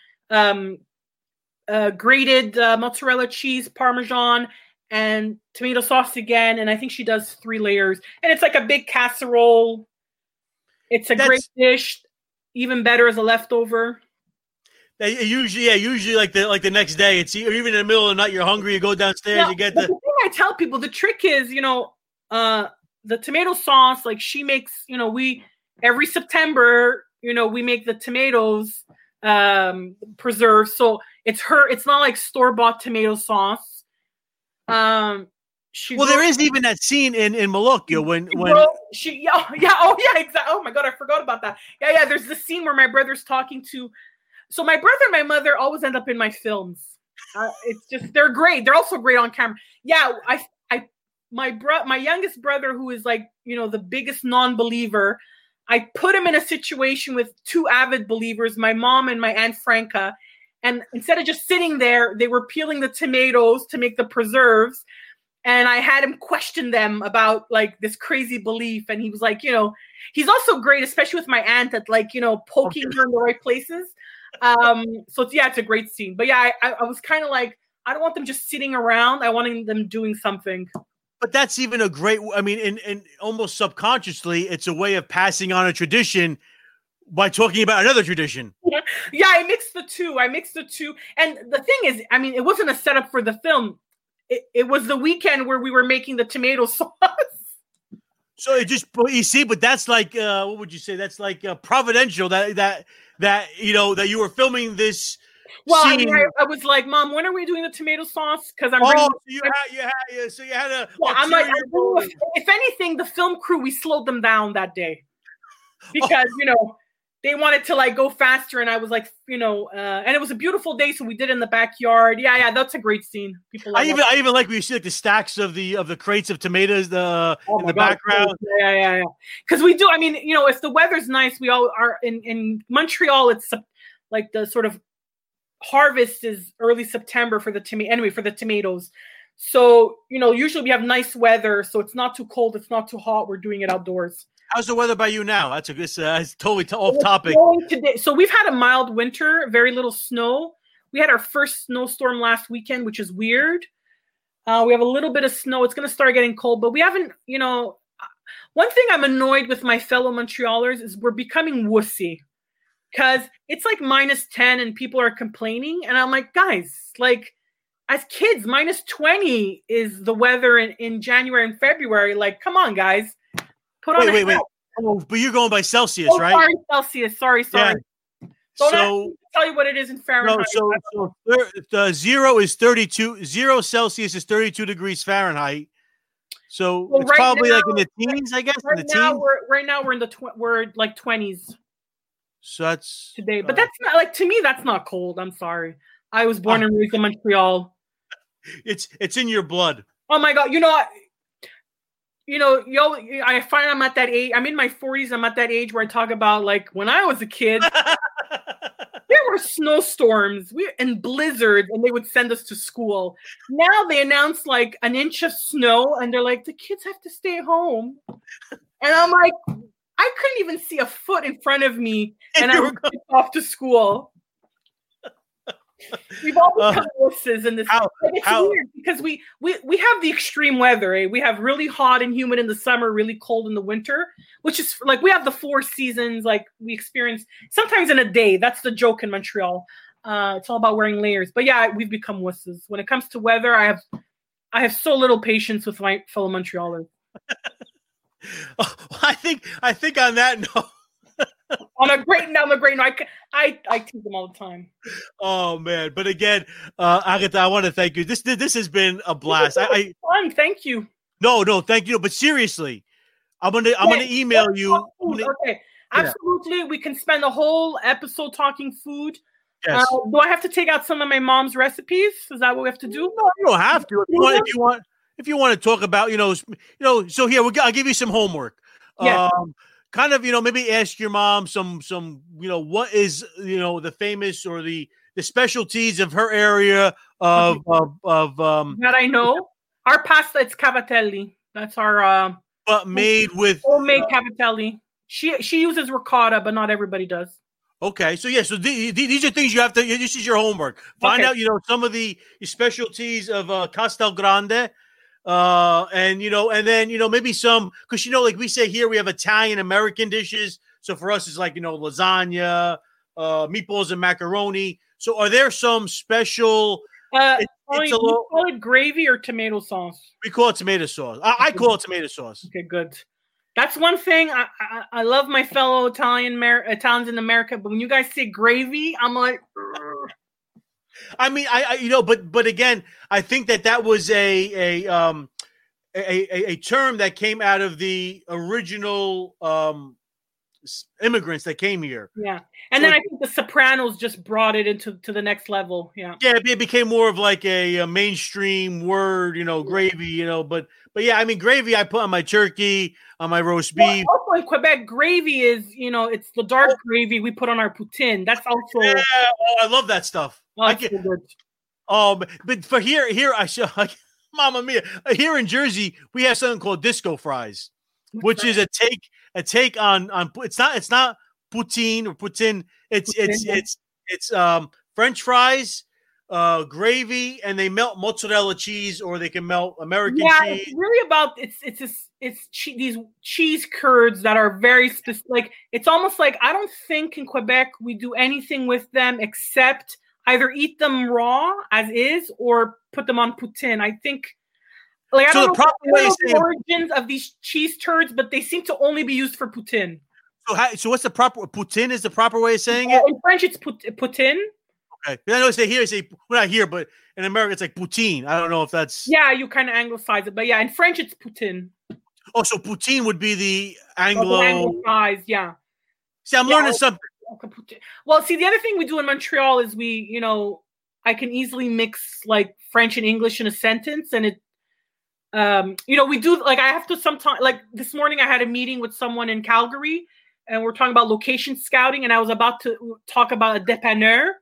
grated mozzarella cheese, Parmesan, and tomato sauce again. And I think she does 3 layers. And it's like a big casserole. It's a great dish. Even better as a leftover. Usually like the next day. It's even in the middle of the night. You're hungry. You go downstairs. You get the thing I tell people. The trick is, the tomato sauce. Like she makes, we every September, we make the tomatoes preserved. So it's not like store-bought tomato sauce. There is even that scene in Malocchio when exactly. Oh my God, I forgot about that. Yeah. There's the scene where my brother's talking to. So my brother and my mother always end up in my films. It's just they're great. They're also great on camera. Yeah, my youngest brother, who is the biggest non-believer, I put him in a situation with 2 avid believers, my mom and my Aunt Franca. And instead of just sitting there, they were peeling the tomatoes to make the preserves. And I had him question them about this crazy belief. And he was like, he's also great, especially with my aunt at poking her in the right places. So it's a great scene. But yeah, I was kind of like, I don't want them just sitting around. I want them doing something. But that's even a great, and almost subconsciously, it's a way of passing on a tradition by talking about another tradition. Yeah, I mixed the two. And the thing is, it wasn't a setup for the film. It was the weekend where we were making the tomato sauce. So but that's like, what would you say? That's like providential that you were filming this. Well, scene. I was like, Mom, when are we doing the tomato sauce? Because I'm. So you had a. Yeah, I'm like, if anything, the film crew, we slowed them down that day because they wanted to like go faster, and I was like, and it was a beautiful day, so we did it in the backyard. Yeah, that's a great scene. People, I even like when you see like the stacks of the crates of tomatoes in the background. Yeah. Because we do. I mean, if the weather's nice, we all are in Montreal. It's like the sort of harvest is early September for the tomatoes. So usually we have nice weather, so it's not too cold, it's not too hot. We're doing it outdoors. How's the weather by you now? It's totally off topic. Today. So we've had a mild winter, very little snow. We had our first snowstorm last weekend, which is weird. We have a little bit of snow. It's going to start getting cold, but we haven't, one thing I'm annoyed with my fellow Montrealers is we're becoming wussy because it's like -10 and people are complaining. And I'm like, guys, like as kids, -20 is the weather in January and February. Like, come on, guys. Wait. Oh, but you're going by Celsius, right? Sorry, Celsius. Sorry. Yeah. Don't tell you what it is in Fahrenheit. No, so the 0 is 32. 0 Celsius is 32 degrees Fahrenheit. So it's right probably now, like in the teens, I guess. Right in the teens. Right now we're in we're like 20s. So that's today, but that's not like to me. That's not cold. I'm sorry. I was born and raised in Montreal. It's in your blood. Oh my God! I find I'm at that age. I'm in my 40s. I'm at that age where I talk about like when I was a kid, there were snowstorms and blizzards, and they would send us to school. Now they announce like an inch of snow, and they're like, the kids have to stay home. And I'm like, I couldn't even see a foot in front of me, and I was off to school. We've all become wusses in this. It's weird because we have the extreme weather. Eh? We have really hot and humid in the summer, really cold in the winter, which is like we have the 4 seasons. Like we experience sometimes in a day. That's the joke in Montreal. It's all about wearing layers. But yeah, we've become wusses when it comes to weather. I have so little patience with my fellow Montrealers. I think on that note. On a great note, I tease them all the time. Oh man! But again, Agatha, I want to thank you. This has been a blast. Fun. Thank you. No, thank you. But seriously, I'm gonna email you. Okay, absolutely. Yeah. We can spend the whole episode talking food. Yes. Do I have to take out some of my mom's recipes? Is that what we have to do? No, you don't have to. If you want to talk about, so here I'll give you some homework. Yeah. Kind of, maybe ask your mom some, what is, the famous or the specialties of her area of that I know. Our pasta, it's cavatelli. That's our but made with homemade cavatelli. She uses ricotta, but not everybody does. Okay, so yeah, so these are things you have to. This is your homework. Find out, some of the specialties of Castel Grande. And then maybe some, because like we say here we have Italian American dishes, so for us it's like lasagna, meatballs and macaroni. So are there some special you call it gravy or tomato sauce? We call it tomato sauce. I call it tomato sauce. Okay, good. That's one thing. I love my fellow Italians in America, but when you guys say gravy, I'm like I mean, but again, I think that was a term that came out of the original immigrants that came here. Yeah, and then I think The Sopranos just brought it to the next level. Yeah, it became more of like a mainstream word, gravy, but yeah, I mean, gravy I put on my turkey, on my roast beef. Well, also in Quebec, gravy is, it's the dark gravy we put on our poutine. That's also I love that stuff. Oh, so good. But for here I show Mamma mia. Here in Jersey, we have something called disco fries, which is a take on it's not poutine or poutine. It's French fries, gravy, and they melt mozzarella cheese, or they can melt American cheese. Yeah, it's really about these cheese curds that are very specific. Like it's almost like I don't think in Quebec we do anything with them except either eat them raw as is or put them on poutine. I think, like, I don't know the origins of these cheese turds, but they seem to only be used for poutine. So what's the proper poutine? Is the proper way of saying it? In French, it's poutine. Okay, I know they say we're not here, but in America it's like poutine. I don't know if that's you kind of anglicize it, but yeah, in French it's poutine. Oh, so poutine would be the Anglicized, yeah. See, I'm learning something. Well, see, the other thing we do in Montreal is I can easily mix like French and English in a sentence, and it, we do like I have to sometimes like this morning I had a meeting with someone in Calgary, and we're talking about location scouting, and I was about to talk about a dépanneur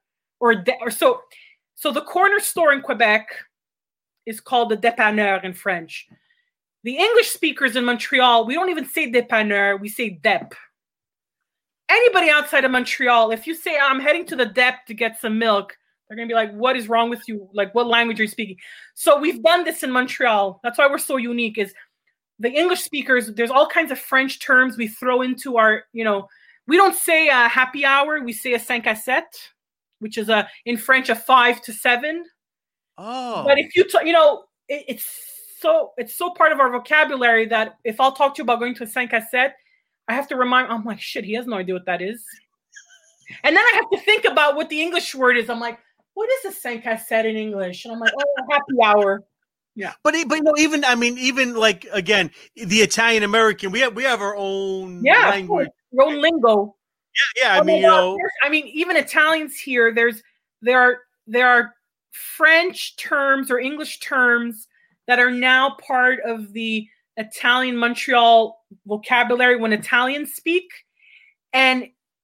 so the corner store in Quebec is called the dépanneur in French. The English speakers in Montreal, we don't even say dépanneur, we say dep. Anybody outside of Montreal, if you say I'm heading to the dep to get some milk, they're going to be like, what is wrong with you? Like, what language are you speaking? So we've done this in Montreal. That's why we're so unique is the English speakers, there's all kinds of French terms we throw into our, we don't say a happy hour. We say a 5 à 7, which is in French, a 5 to 7. Oh. But if you, it's so part of our vocabulary that if I'll talk to you about going to a 5 à 7, I have to remind, I'm like, shit, he has no idea what that is. And then I have to think about what the English word is. I'm like, what is a 5 à 7 in English? And I'm like, oh, happy hour. Yeah. But even like, again, the Italian American, we have our own language. Our own lingo. Yeah. I mean, even Italians here, there are French terms or English terms that are now part of the Italian Montreal vocabulary when Italians speak. And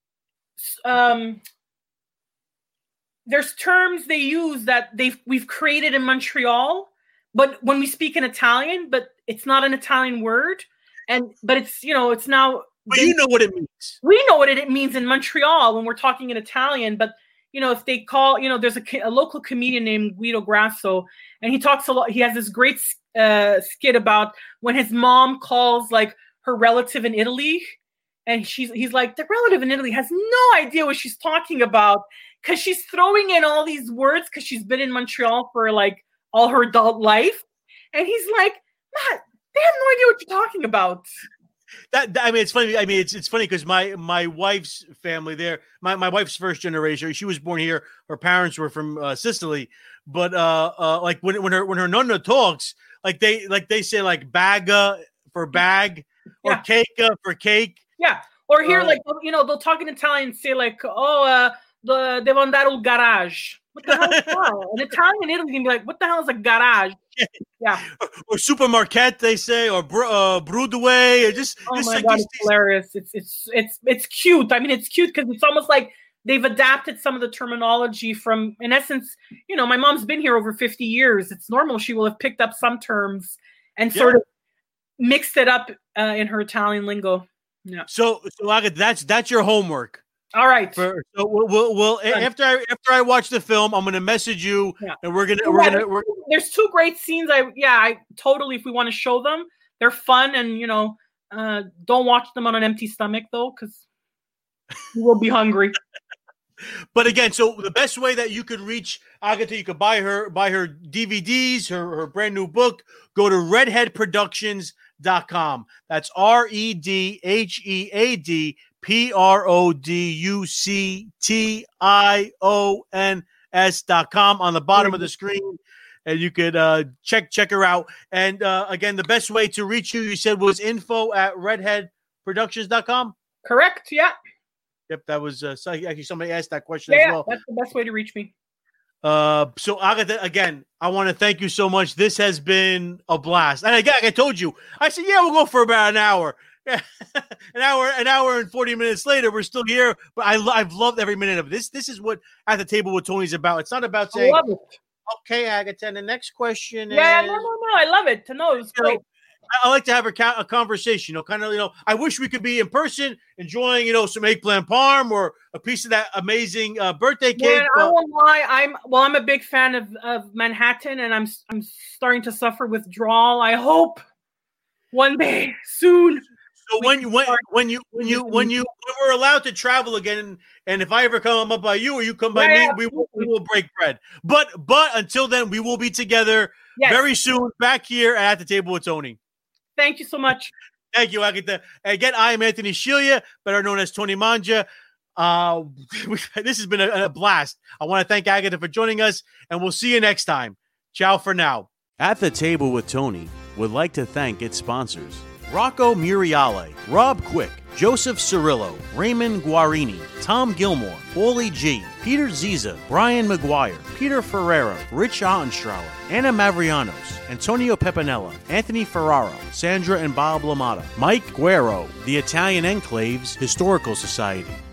there's terms they use that we've created in Montreal, but when we speak in Italian, but it's not an Italian word. But it's, it's now. But you know what it means. We know what it means in Montreal when we're talking in Italian, but if they call, there's a local comedian named Guido Grasso, and he talks a lot. He has this great skit about when his mom calls like her relative in Italy, and he's like, the relative in Italy has no idea what she's talking about because she's throwing in all these words because she's been in Montreal for like all her adult life, and he's like, Matt, they have no idea what you're talking about. It's funny. It's funny because my wife's family there, my wife's first generation, she was born here. Her parents were from Sicily, but like when her nonna talks, like they say like baga for bag or cake for cake. Yeah. Or here, like they'll talk in Italian and say like, devo andare al garage. What the hell is that? In Italian and Italy, can be like, what the hell is a garage? Yeah. Or supermarket, they say, or Broadway, or just. Oh just my like God, it's hilarious. It's cute. I mean, it's cute because it's almost like they've adapted some of the terminology from, in essence, my mom's been here over 50 years. It's normal. She will have picked up some terms and sort of mixed it up in her Italian lingo. Yeah. So Agatha, that's your homework. All right. So we'll after I watch the film, I'm gonna message you, and we're gonna. There's two great scenes. I totally. If we want to show them, they're fun, and don't watch them on an empty stomach though, because you will be hungry. But again, so the best way that you could reach Agatha, you could buy her DVDs, her brand new book. Go to redheadproductions.com. That's REDHEADPRODUCTIONS.com on the bottom of the screen, and you could check her out. And again, the best way to reach you said was info@redheadproductions.com. Correct. Yeah. Yep, that was actually somebody asked that question as well. That's the best way to reach me. So Agatha, again, I want to thank you so much. This has been a blast. And again, I told you, I said, we'll go for about an hour. Yeah, an hour and 40 minutes later, we're still here. But I've loved every minute of it. This is what At the Table with Tony's about. It's not about saying, I love it. Okay, Agatha, and the next question is... No, I love it. To know it's great. I like to have a conversation, I wish we could be in person enjoying, some eggplant parm or a piece of that amazing birthday cake. Man, I won't lie. I'm a big fan of Manhattan, and I'm starting to suffer withdrawal. I hope one day soon. So when we're allowed to travel again, and if I ever come up by you or you come by me, we will break bread. But until then, we will be together very soon back here at The Table with Tony. Thank you so much. Thank you, Agatha. Again, I am Anthony Scilia, better known as Tony Manja. This has been a blast. I want to thank Agatha for joining us, and we'll see you next time. Ciao for now. At the Table with Tony would like to thank its sponsors: Rocco Muriale, Rob Quick, Joseph Cirillo, Raymond Guarini, Tom Gilmore, Paulie G, Peter Ziza, Brian McGuire, Peter Ferrero, Rich Ottenstrauer, Anna Mavrianos, Antonio Pepinella, Anthony Ferraro, Sandra and Bob Lamata, Mike Guerro, the Italian Enclaves Historical Society,